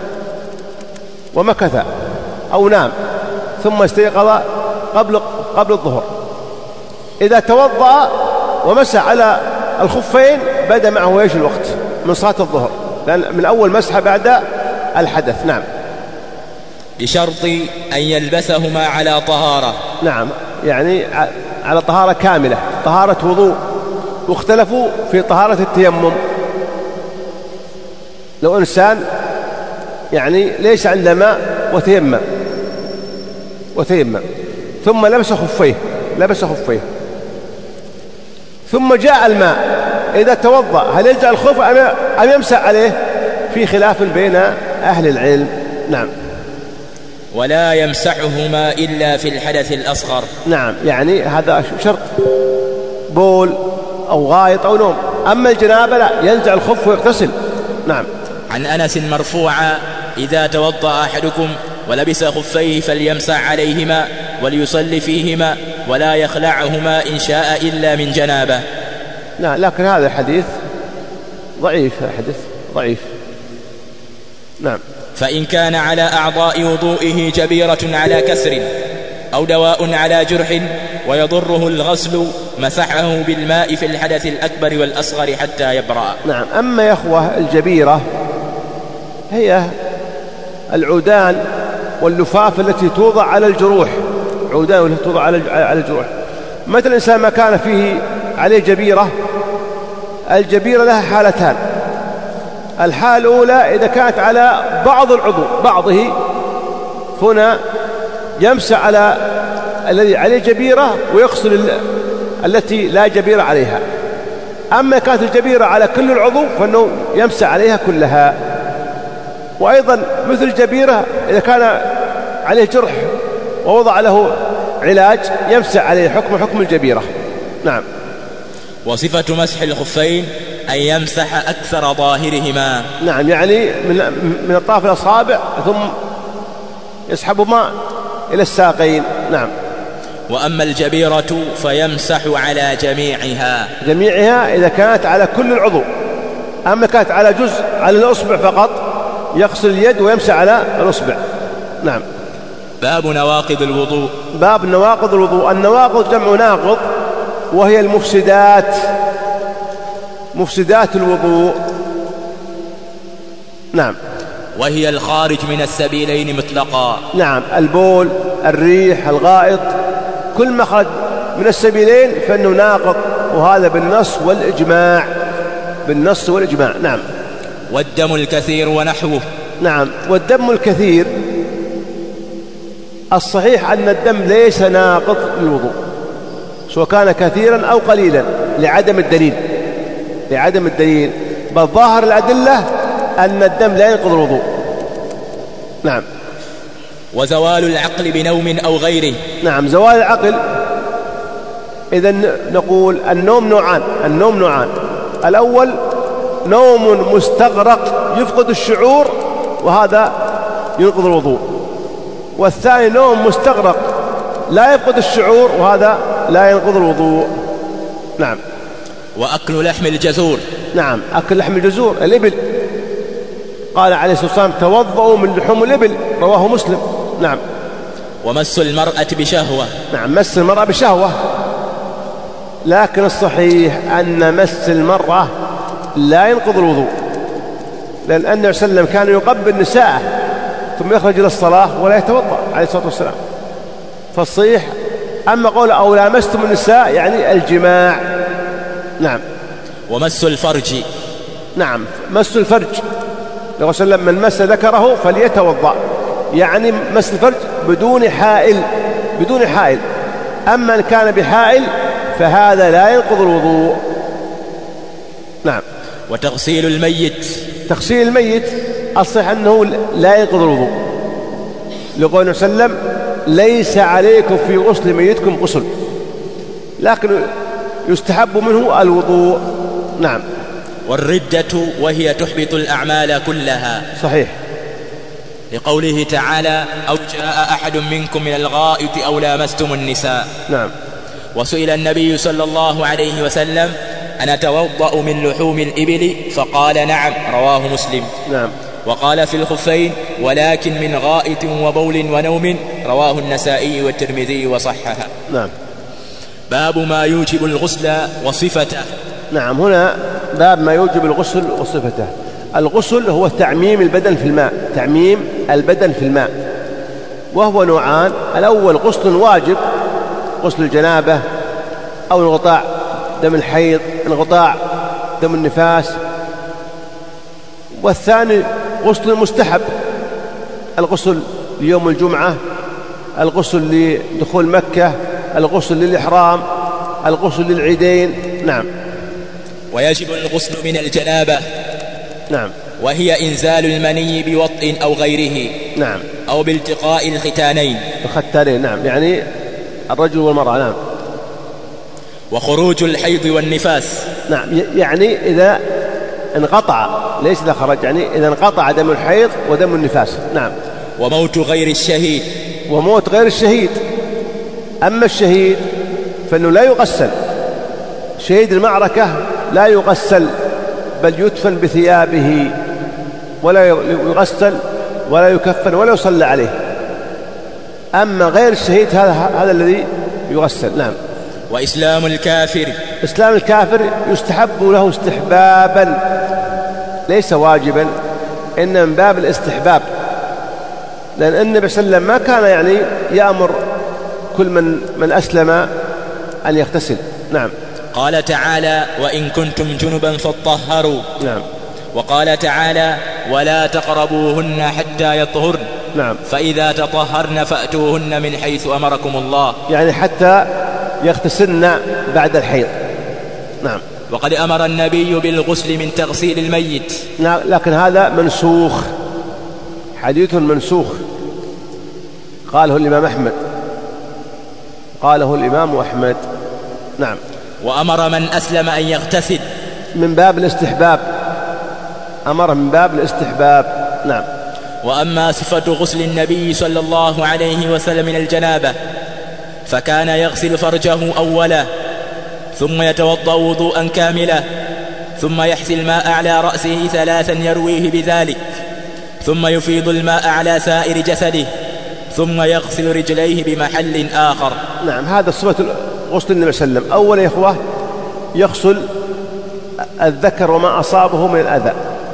ومكث أو نام ثم استيقظ قبل قبل الظهر، إذا توضأ ومسح على الخفين بدأ معه إيش الوقت من صلاة الظهر، لأن من أول مسحة بعد الحدث. نعم. بشرط أن يلبسهما على طهارة. نعم، يعني على طهارة كاملة، طهارة وضوء. واختلفوا في طهارة التيمم. لو إنسان يعني ليس عنده ماء وتيمم وتيمم ثم لبس خفيه لبس خفيه ثم جاء الماء، إذا توضأ هل يلزق الخف أم يمسح عليه؟ في خلاف بين أهل العلم. نعم. ولا يمسحهما إلا في الحدث الأصغر. نعم، يعني هذا شرط، بول أو غائط أو نوم. أما الجنابة لا، ينزع الخف ويغتسل. نعم. عن أنس مرفوعا: إذا توضأ أحدكم ولبس خفيه فليمسح عليهما وليصلي فيهما ولا يخلعهما إن شاء إلا من جنابه. لا، لكن هذا الحديث ضعيف، هذا الحديث ضعيف. نعم. فإن كان على أعضاء وضوئه جبيرة على كسر أو دواء على جرح ويضره الغسل مسحه بالماء في الحدث الأكبر والأصغر حتى يبرأ. نعم. أما يا أخوة الجبيرة هي العودان واللفاف التي توضع على الجروح، عودان التي توضع على الجروح. مثل الإنسان ما كان فيه عليه جبيرة، الجبيرة لها حالتان. الحالة الأولى إذا كانت على بعض العضو بعضه، هنا يمسح على الذي عليه جبيرة ويغسل التي لا جبيرة عليها. أما كانت الجبيرة على كل العضو فإنه يمسح عليها كلها. وأيضا مثل الجبيرة إذا كان عليه جرح ووضع له علاج يمسح عليه حكم حكم الجبيرة. نعم. وصفة مسح الخفين أن يمسح أكثر ظاهرهما. نعم، يعني من من أطراف الأصابع ثم يسحب ماء إلى الساقين. نعم. وأما الجبيرة فيمسح على جميعها. جميعها إذا كانت على كل العضو. أما كانت على جزء على الأصبع فقط يغسل اليد ويمسح على الأصبع. نعم. باب نواقض الوضوء. باب نواقض الوضوء. النواقض جمع ناقض، وهي المفسدات، مفسدات الوضوء. نعم. وهي الخارج من السبيلين مطلقا. نعم، البول، الريح، الغائط، كل ما خرج من السبيلين فإنه ناقض، وهذا بالنص والإجماع، بالنص والإجماع. نعم. والدم الكثير ونحوه. نعم. والدم الكثير الصحيح أن الدم ليس ناقض للوضوء سواء كان كثيرا أو قليلا لعدم الدليل، لعدم الدليل بل ظاهر الأدلة أن الدم لا ينقض الوضوء. نعم. وزوال العقل بنوم أو غيره. نعم، زوال العقل إذا نقول النوم نوعان، النوم نوعان. الأول نوم مستغرق يفقد الشعور وهذا ينقض الوضوء، والثاني نوم مستغرق لا يفقد الشعور وهذا لا ينقض الوضوء. نعم. وأكل لحم الجزور. نعم، أكل لحم الجزور الإبل، قال عليه الصلاة والسلام توضؤوا من لحوم الإبل، رواه مسلم. نعم. ومس المرأة بشهوة. نعم، مس المرأة بشهوة، لكن الصحيح أن مس المرأة لا ينقض الوضوء، لأن النبي صلى الله عليه وسلم كان يقبل نساءه ثم يخرج إلى الصلاة ولا يتوضأ عليه الصلاة والسلام. فالصحيح أما قول أو لامستم النساء يعني الجماع. نعم. ومس الفرج. نعم، مس الفرج، لو سلم من مس ذكره فليتوضأ، يعني مس الفرج بدون حائل، بدون حائل. أما إن كان بحائل فهذا لا ينقض الوضوء. نعم. وتغسيل الميت. تغسيل الميت الصحيح أنه لا ينقض الوضوء، لقول النبي صلى الله عليه وسلم ليس عليكم في غسل ميتكم غسل، لكن يستحب منه الوضوء. نعم. والردة وهي تحبط الأعمال كلها. صحيح، لقوله تعالى أو جاء أحد منكم من الغائط أو لامستم النساء. نعم. وسئل النبي صلى الله عليه وسلم أنا أتوضأ من لحوم الإبل؟ فقال نعم، رواه مسلم. نعم. وقال في الخفين ولكن من غائط وبول ونوم، رواه النسائي والترمذي وصححه. نعم. باب ما يوجب الغسل وصفته. نعم، هنا باب ما يوجب الغسل وصفته. الغسل هو تعميم البدن في الماء، تعميم البدن في الماء، وهو نوعان. الأول غسل واجب، غسل الجنابة أو انقطاع دم الحيض، انقطاع دم النفاس. والثاني غسل مستحب، الغسل ليوم الجمعة، الغسل لدخول مكة، الغسل للإحرام، الغسل للعيدين. نعم. ويجب الغسل من الجنابة. نعم. وهي إنزال المني بوطء أو غيره. نعم. أو بالتقاء الختانين. الختانين، نعم، يعني الرجل والمرأة. نعم. وخروج الحيض والنفاس. نعم، يعني إذا انقطع، ليس إذا خرج، يعني إذا انقطع دم الحيض ودم النفاس. نعم. وموت غير الشهيد. وموت غير الشهيد. أما الشهيد فإنه لا يغسل، شهيد المعركة لا يغسل بل يدفن بثيابه، ولا يغسل ولا يكفن ولا يصلى عليه. أما غير الشهيد هذا هذا الذي يغسل. نعم. وإسلام الكافر. إسلام الكافر يستحب له استحبابا، ليس واجبا، إن من باب الاستحباب، لأن النبي صلى الله عليه وسلم ما كان يعني يأمر كل من من أسلم أن يغتسل. نعم. قال تعالى وإن كنتم جنبا فاطهروا. نعم. وقال تعالى ولا تقربوهن حتى يطهرن. نعم. فإذا تطهرن فأتوهن من حيث أمركم الله، يعني حتى يغتسلن بعد الحيض. نعم. وقد أمر النبي بالغسل من تغسيل الميت. نعم، لكن هذا منسوخ، حديث منسوخ، قاله الإمام أحمد، قاله الإمام أحمد. نعم. وأمر من أسلم أن يغتسل من باب الاستحباب، أمر من باب الاستحباب. نعم. وأما صفة غسل النبي صلى الله عليه وسلم من الجنابة فكان يغسل فرجه أولا، ثم يتوضأ وضوءا كاملا، ثم يحثي الماء على رأسه ثلاثا يرويه بذلك، ثم يفيض الماء على سائر جسده، ثم يغسل رجليه بمحل آخر. نعم، هذا صفة غسل النبي صلى الله عليه وسلم. أولا يا إخوة يغسل الذكر وما أصابه من الأذى،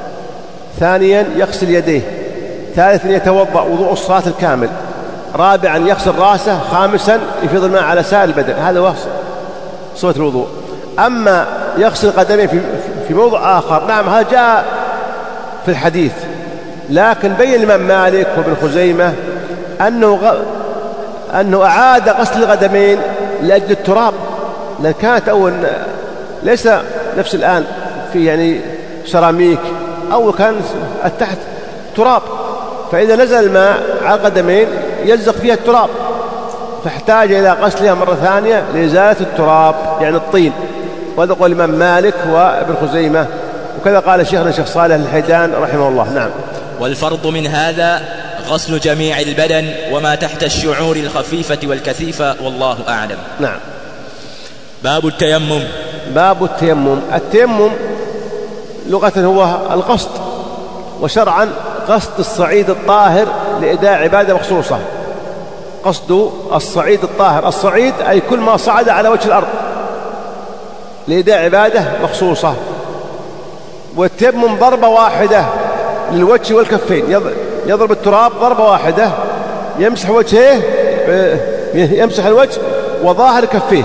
ثانيا يغسل يديه، ثالثا يتوضأ وضوء الصلاة الكامل، رابعا يغسل رأسه، خامسا يفيض الماء على سائر البدن. هذا هو صفة الوضوء. أما يغسل قدميه في في موضع آخر، نعم هذا جاء في الحديث، لكن بين الإمام مالك وابن خزيمة أنه غ... أنه أعاد غسل القدمين لأجل التراب، لأن كانت أول ليس نفس الآن في يعني سيراميك، أول كان التحت تراب، فإذا نزل الماء على القدمين يلزق فيها التراب، فاحتاج إلى غسلها مرة ثانية لإزالة التراب يعني الطين. وهذا قول الإمام مالك وابن خزيمة وكذا قال شيخنا الشيخ صالح الحيدان رحمه الله. نعم. والفرض من هذا غسل جميع البدن وما تحت الشعور الخفيفة والكثيفة، والله أعلم. نعم. باب التيمم. باب التيمم. التيمم لغة هو القصد، وشرعا قصد الصعيد الطاهر لإداء عبادة مخصوصة. قصد الصعيد الطاهر، الصعيد أي كل ما صعد على وجه الأرض لإداء عبادة مخصوصة. والتيمم ضربة واحدة للوجه والكفين، يضرب التراب ضربة واحدة، يمسح وجهه، يمسح الوجه وظاهر كفيه،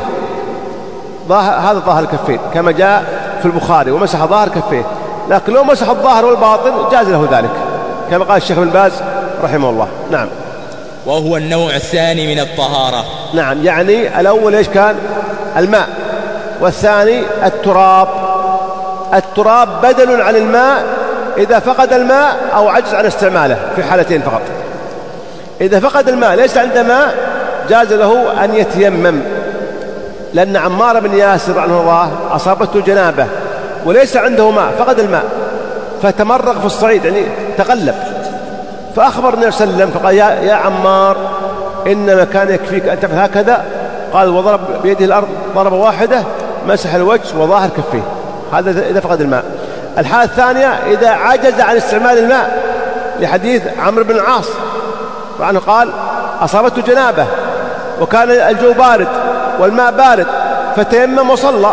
هذا ظاهر كفين كما جاء في البخاري، ومسح ظاهر كفيه. لكن لو مسح الظاهر والباطن جاز له ذلك كما قال الشيخ بن باز رحمه الله. نعم. وهو النوع الثاني من الطهارة. نعم، يعني الأول إيش كان؟ الماء، والثاني التراب. التراب بدل عن الماء إذا فقد الماء أو عجز عن استعماله، في حالتين فقط. إذا فقد الماء ليس عنده ماء جاز له أن يتيمم، لأن عمار بن ياسر رحمه الله أصابته جنابة وليس عنده ماء، فقد الماء فتمرغ في الصعيد، يعني تقلب، فأخبر النبي صلى الله عليه وسلم فقال يا, يا عمار إنما كان يكفيك أن تفعل هكذا. قال وضرب بيده الأرض ضربة واحدة، مسح الوجه وظاهر كفيه، هذا إذا فقد الماء. الحالة الثانية إذا عجز عن استعمال الماء، لحديث عمرو بن العاص وعنه قال أصابته جنابة وكان الجو بارد والماء بارد فتيمم وصلى.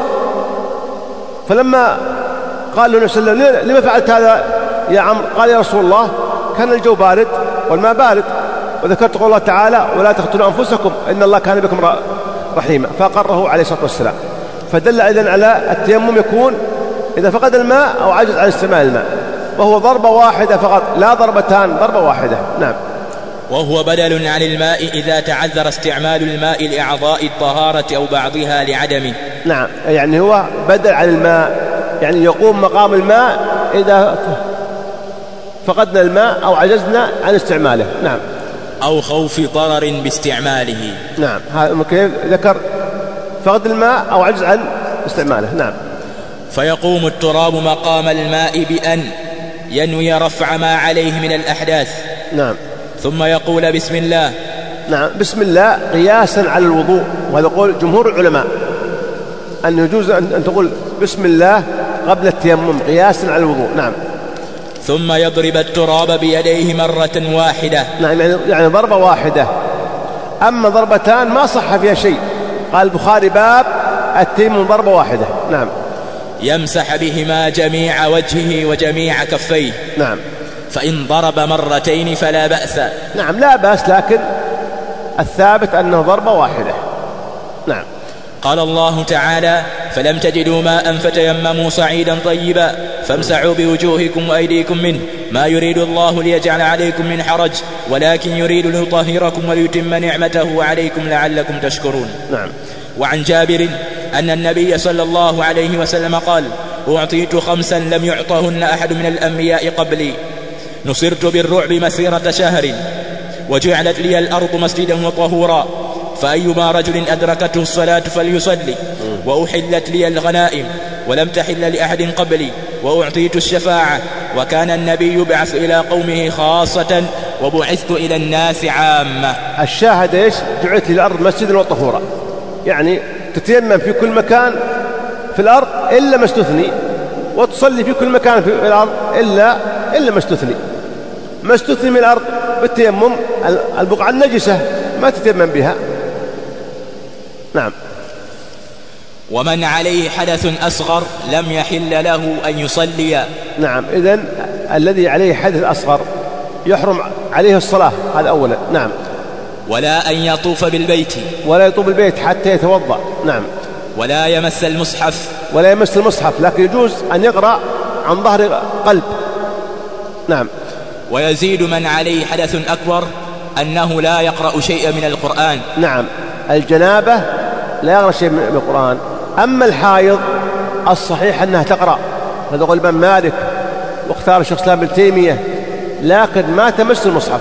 فلما قال له النبي صلى الله عليه وسلم لما فعلت هذا يا عمرو؟ قال يا رسول الله كان الجو بارد والماء بارد، وذكرت قول الله تعالى ولا تقتلوا أنفسكم إن الله كان بكم رحيما، فأقره عليه الصلاة والسلام. فدل إذن على التيمم يكون إذا فقد الماء أو عجز عن استعمال الماء، وهو ضربة واحدة فقط، لا ضربتان، ضربة واحدة. نعم. وهو بدل عن الماء إذا تعذر استعمال الماء لأعضاء الطهارة أو بعضها لعدمه. نعم، يعني هو بدل عن الماء، يعني يقوم مقام الماء إذا فقدنا الماء أو عجزنا عن استعماله. نعم. أو خوف ضرر باستعماله. نعم، هذا ذكر فقد الماء أو عجز عن استعماله. نعم. فيقوم التراب مقام الماء بأن ينوي رفع ما عليه من الأحداث. نعم. ثم يقول بسم الله. نعم، بسم الله قياسا على الوضوء، وهذا قول جمهور العلماء أن يجوز أن تقول بسم الله قبل التيمم قياسا على الوضوء. نعم. ثم يضرب التراب بيديه مرة واحدة. نعم، يعني ضربة واحدة. أما ضربتان ما صح فيها شيء. قال البخاري باب التيمم ضربة واحدة. نعم. يمسح بهما جميع وجهه وجميع كفيه. نعم. فإن ضرب مرتين فلا بأس. نعم، لا بأس، لكن الثابت أنه ضربة واحدة. نعم. قال الله تعالى فلم تجدوا ماء فتيمموا صعيدا طيبا فامسحوا بوجوهكم وأيديكم منه ما يريد الله ليجعل عليكم من حرج ولكن يريد ليطهركم وليتم نعمته عليكم لعلكم تشكرون. نعم. وعن جابر أن النبي صلى الله عليه وسلم قال أعطيت خمسا لم يعطهن أحد من الأنبياء قبلي، نصرت بالرعب مسيرة شهر، وجعلت لي الأرض مسجدا وطهورا، فأيما رجل أدركته الصلاة فليصلي، وأحلت لي الغنائم ولم تحل لأحد قبلي، وأعطيت الشفاعة، وكان النبي يبعث إلى قومه خاصة وبعثت إلى الناس عامة. الشاهد إيش؟ جعلت لي الأرض مسجدا وطهورا، يعني تتيمم في كل مكان في الأرض إلا ما استثني، وتصلي في كل مكان في الأرض إلا إلا ما استثني. ما استثني من الأرض بالتيمم البقعة النجسة ما تتيمم بها. نعم. ومن عليه حدث أصغر لم يحل له أن يصلي. نعم، إذن الذي عليه حدث أصغر يحرم عليه الصلاة، هذا أولا. نعم. ولا أن يطوف بالبيت، ولا يطوف بالبيت حتى يتوضأ. نعم. ولا يمس المصحف، ولا يمس المصحف، لكن يجوز أن يقرأ عن ظهر قلب. نعم. ويزيد من عليه حدث أكبر أنه لا يقرأ شيئا من القرآن. نعم، الجنابة لا يقرأ شيء من القرآن. أما الحائض الصحيح أنها تقرأ، هذا قول الإمام مالك واختار الشيخ الإسلام ابن تيمية، لكن ما تمس المصحف.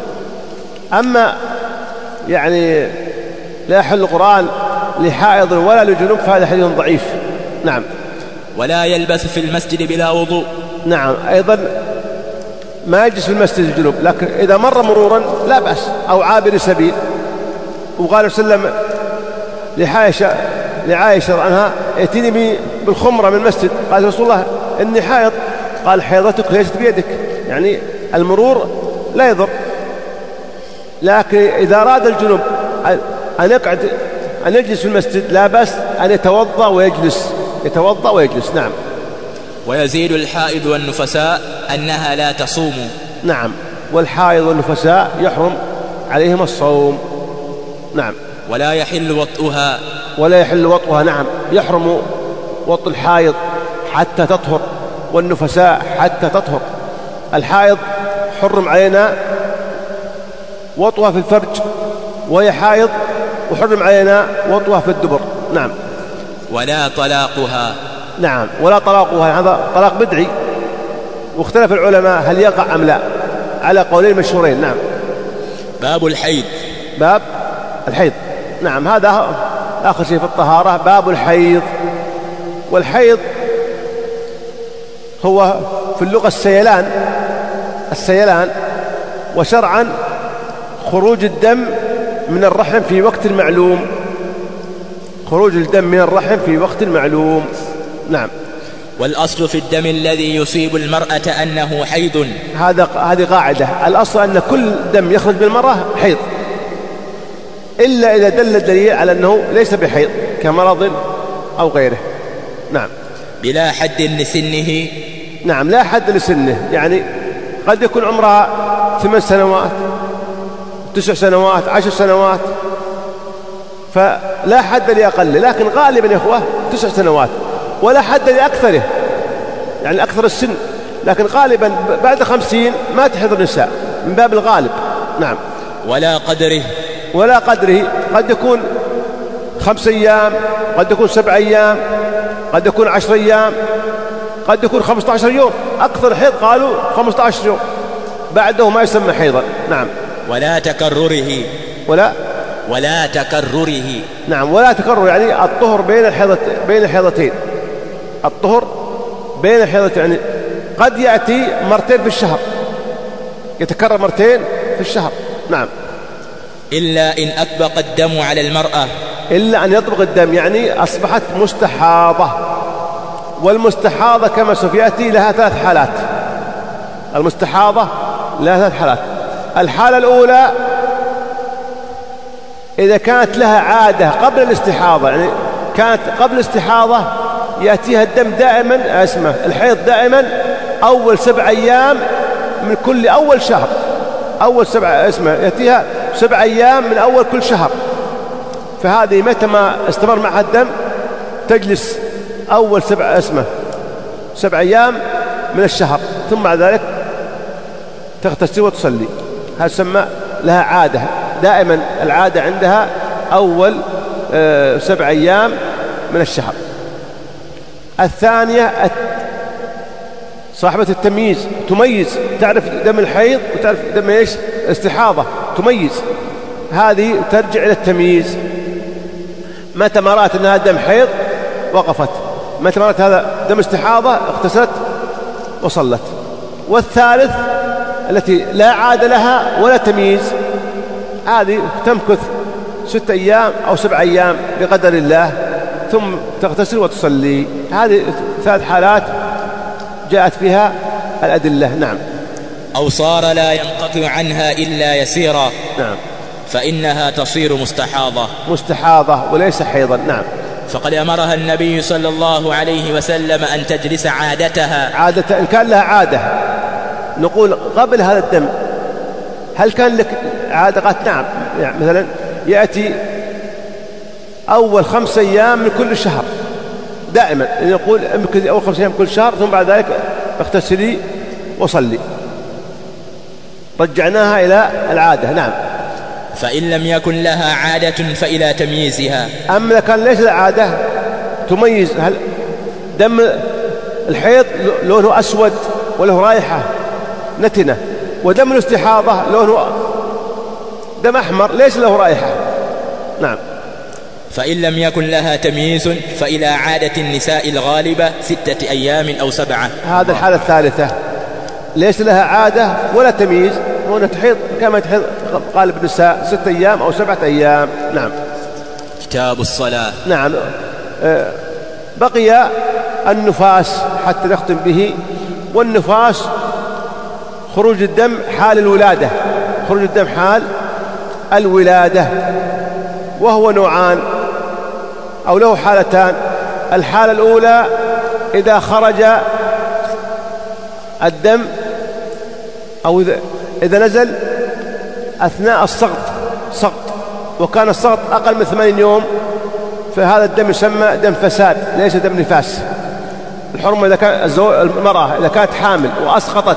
أما يعني لا يحل القرآن لحائض ولا لجنوب فهذا حديث ضعيف. نعم. ولا يلبث في المسجد بلا وضوء. نعم، أيضا ما يجلس في المسجد الجنوب، لكن إذا مر مرورا لا بأس، أو عابر سبيل. وقال صلى الله عليه وسلم لعائشة لعائشة عنها: ائتيني بالخمرة من المسجد. قال رسول الله: إني حائض. قال: حيضتك ليست بيدك، يعني المرور لا يضر. لكن إذا أراد الجنوب أن يقعد أن يجلس في المسجد لا بأس أن يتوضأ ويجلس يتوضأ ويجلس. نعم. ويزيد الحائض والنفساء أنها لا تصوم. نعم، والحائض والنفساء يحرم عليهم الصوم. نعم. ولا يحل وطئها ولا يحل وطئها. نعم، يحرم وطء الحائض حتى تطهر، والنفساء حتى تطهر. الحائض حرم علينا وطئها في الفرج وهي حائض، وحرم علينا وطئها في الدبر. نعم. ولا طلاقها. نعم، ولا طلاقها، هذا طلاق بدعي، واختلف العلماء هل يقع أم لا، على قولين مشهورين. نعم. باب الحيض. باب الحيض. نعم، هذا آخر شيء في الطهارة، باب الحيض. والحيض هو في اللغة السيلان السيلان وشرعا خروج الدم من الرحم في وقت معلوم. خروج الدم من الرحم في وقت معلوم. نعم. والأصل في الدم الذي يصيب المرأة أنه حيض. هذا هذه قاعدة، الأصل أن كل دم يخرج بالمرأة حيض، إلا إذا دل الدليل على أنه ليس بحيض كمرض أو غيره. نعم. بلا حد لسنه. نعم، لا حد لسنه، يعني قد يكون عمرها ثمان سنوات، تسع سنوات، عشر سنوات، فلا حد لأقل. لكن غالبا يا أخوة تسع سنوات، ولا حد لأكثره، يعني أكثر السن. لكن غالبا بعد خمسين ما تحضر النساء من باب الغالب. نعم. ولا قدره. ولا قدره، قد يكون خمس أيام، قد يكون سبع أيام، قد يكون عشر أيام، قد يكون خمسة عشر يوم. أكثر حيض قالوا خمسة عشر يوم، بعده ما يسمى حيضا. نعم. ولا تكرره. ولا ولا تكرره. نعم، ولا تكرر، يعني الطهر بين الحيض بين الحيضتين. الطهر بين الحيضتين، يعني قد يأتي مرتين في الشهر، يتكرر مرتين في الشهر. نعم. إلا إن أطبق الدم على المرأة. إلا أن يطبق الدم، يعني أصبحت مستحاضة. والمستحاضة كما سوف يأتي لها ثلاث حالات. المستحاضة لها ثلاث حالات. الحالة الأولى إذا كانت لها عادة قبل الاستحاضة، يعني كانت قبل الاستحاضة يأتيها الدم دائما، اسمه الحيض دائما أول سبع أيام من كل أول شهر. أول سبع اسمه يأتيها سبع أيام من أول كل شهر. فهذه متى ما استمر معها الدم تجلس أول سبع اسمه سبع أيام من الشهر، ثم بعد ذلك تغتسل وتصلي. هذا سمى لها عادة، دائما العادة عندها أول آه سبع أيام من الشهر. الثانية صاحبة التمييز، تميز، تعرف دم الحيض وتعرف دم ايش استحاضة، تميز. هذه ترجع إلى التمييز، متى ما رأت أنها دم حيض وقفت، متى ما رأت هذا دم استحاضة اغتسلت وصلت. والثالث التي لا عادة لها ولا تمييز، هذه تمكث ست أيام أو سبع أيام بقدر الله، ثم تغتسل وتصلي. هذه ثلاث حالات جاءت فيها الأدلة. نعم. أو صار لا ينقطع عنها إلا يسيرا. نعم. فإنها تصير مستحاضة. مستحاضة وليس حيضا. نعم. فقد أمرها النبي صلى الله عليه وسلم أن تجلس عادتها. عادة إن كان لها عادة، نقول قبل هذا الدم هل كان لك عادة؟ قالت نعم. يعني مثلا يأتي أول خمس أيام من كل شهر دائما، يقول امكثي أول خمس أيام كل شهر، ثم بعد ذلك اغتسلي وصلي. رجعناها إلى العادة. نعم. فإن لم يكن لها عادة فإلى تمييزها. أما إذا كان ليس لها عادة تميز، هل دم الحيض لونه أسود وله رائحة نتنة، ودم الاستحاضة لونه دم أحمر ليس له رائحة. نعم. فإن لم يكن لها تمييز فإلى عادة النساء الغالبة ستة أيام أو سبعة. هذا الحالة الثالثة، ليس لها عادة ولا تمييز، هنا تحيض كما تحيض غالب النساء ستة أيام أو سبعة أيام. نعم. كتاب الصلاة. نعم. بقي النفاس حتى نختم به. والنفاس خروج الدم حال الولادة، خروج الدم حال الولادة، وهو نوعان أو له حالتان. الحالة الأولى إذا خرج الدم أو إذا نزل أثناء السقط سقط وكان السقط أقل من ثمانين يوم، فهذا الدم يسمى دم فساد ليس دم نفاس. الحرمة إذا كان المرأة إذا كانت حامل وأسقطت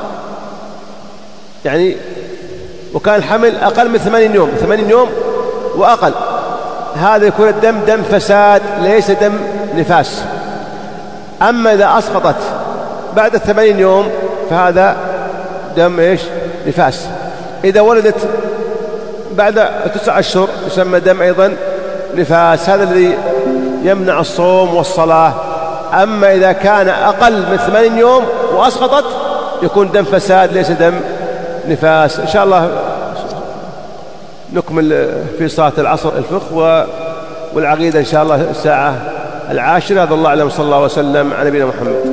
يعني وكان الحمل أقل من ثمانين يوم ثمانين يوم وأقل، هذا يكون الدم دم فساد ليس دم نفاس. أما إذا أسقطت بعد الثمانين يوم فهذا دم إيش؟ نفاس. إذا ولدت بعد تسع أشهر يسمى دم أيضا نفاس، هذا الذي يمنع الصوم والصلاة. أما إذا كان أقل من ثمانين يوم وأسقطت يكون دم فساد ليس دم نفاس. إن شاء الله نكمل في صلاة العصر الفقه والعقيدة إن شاء الله الساعة العاشرة. هذا الله أعلم، صلى الله وسلم على نبينا محمد.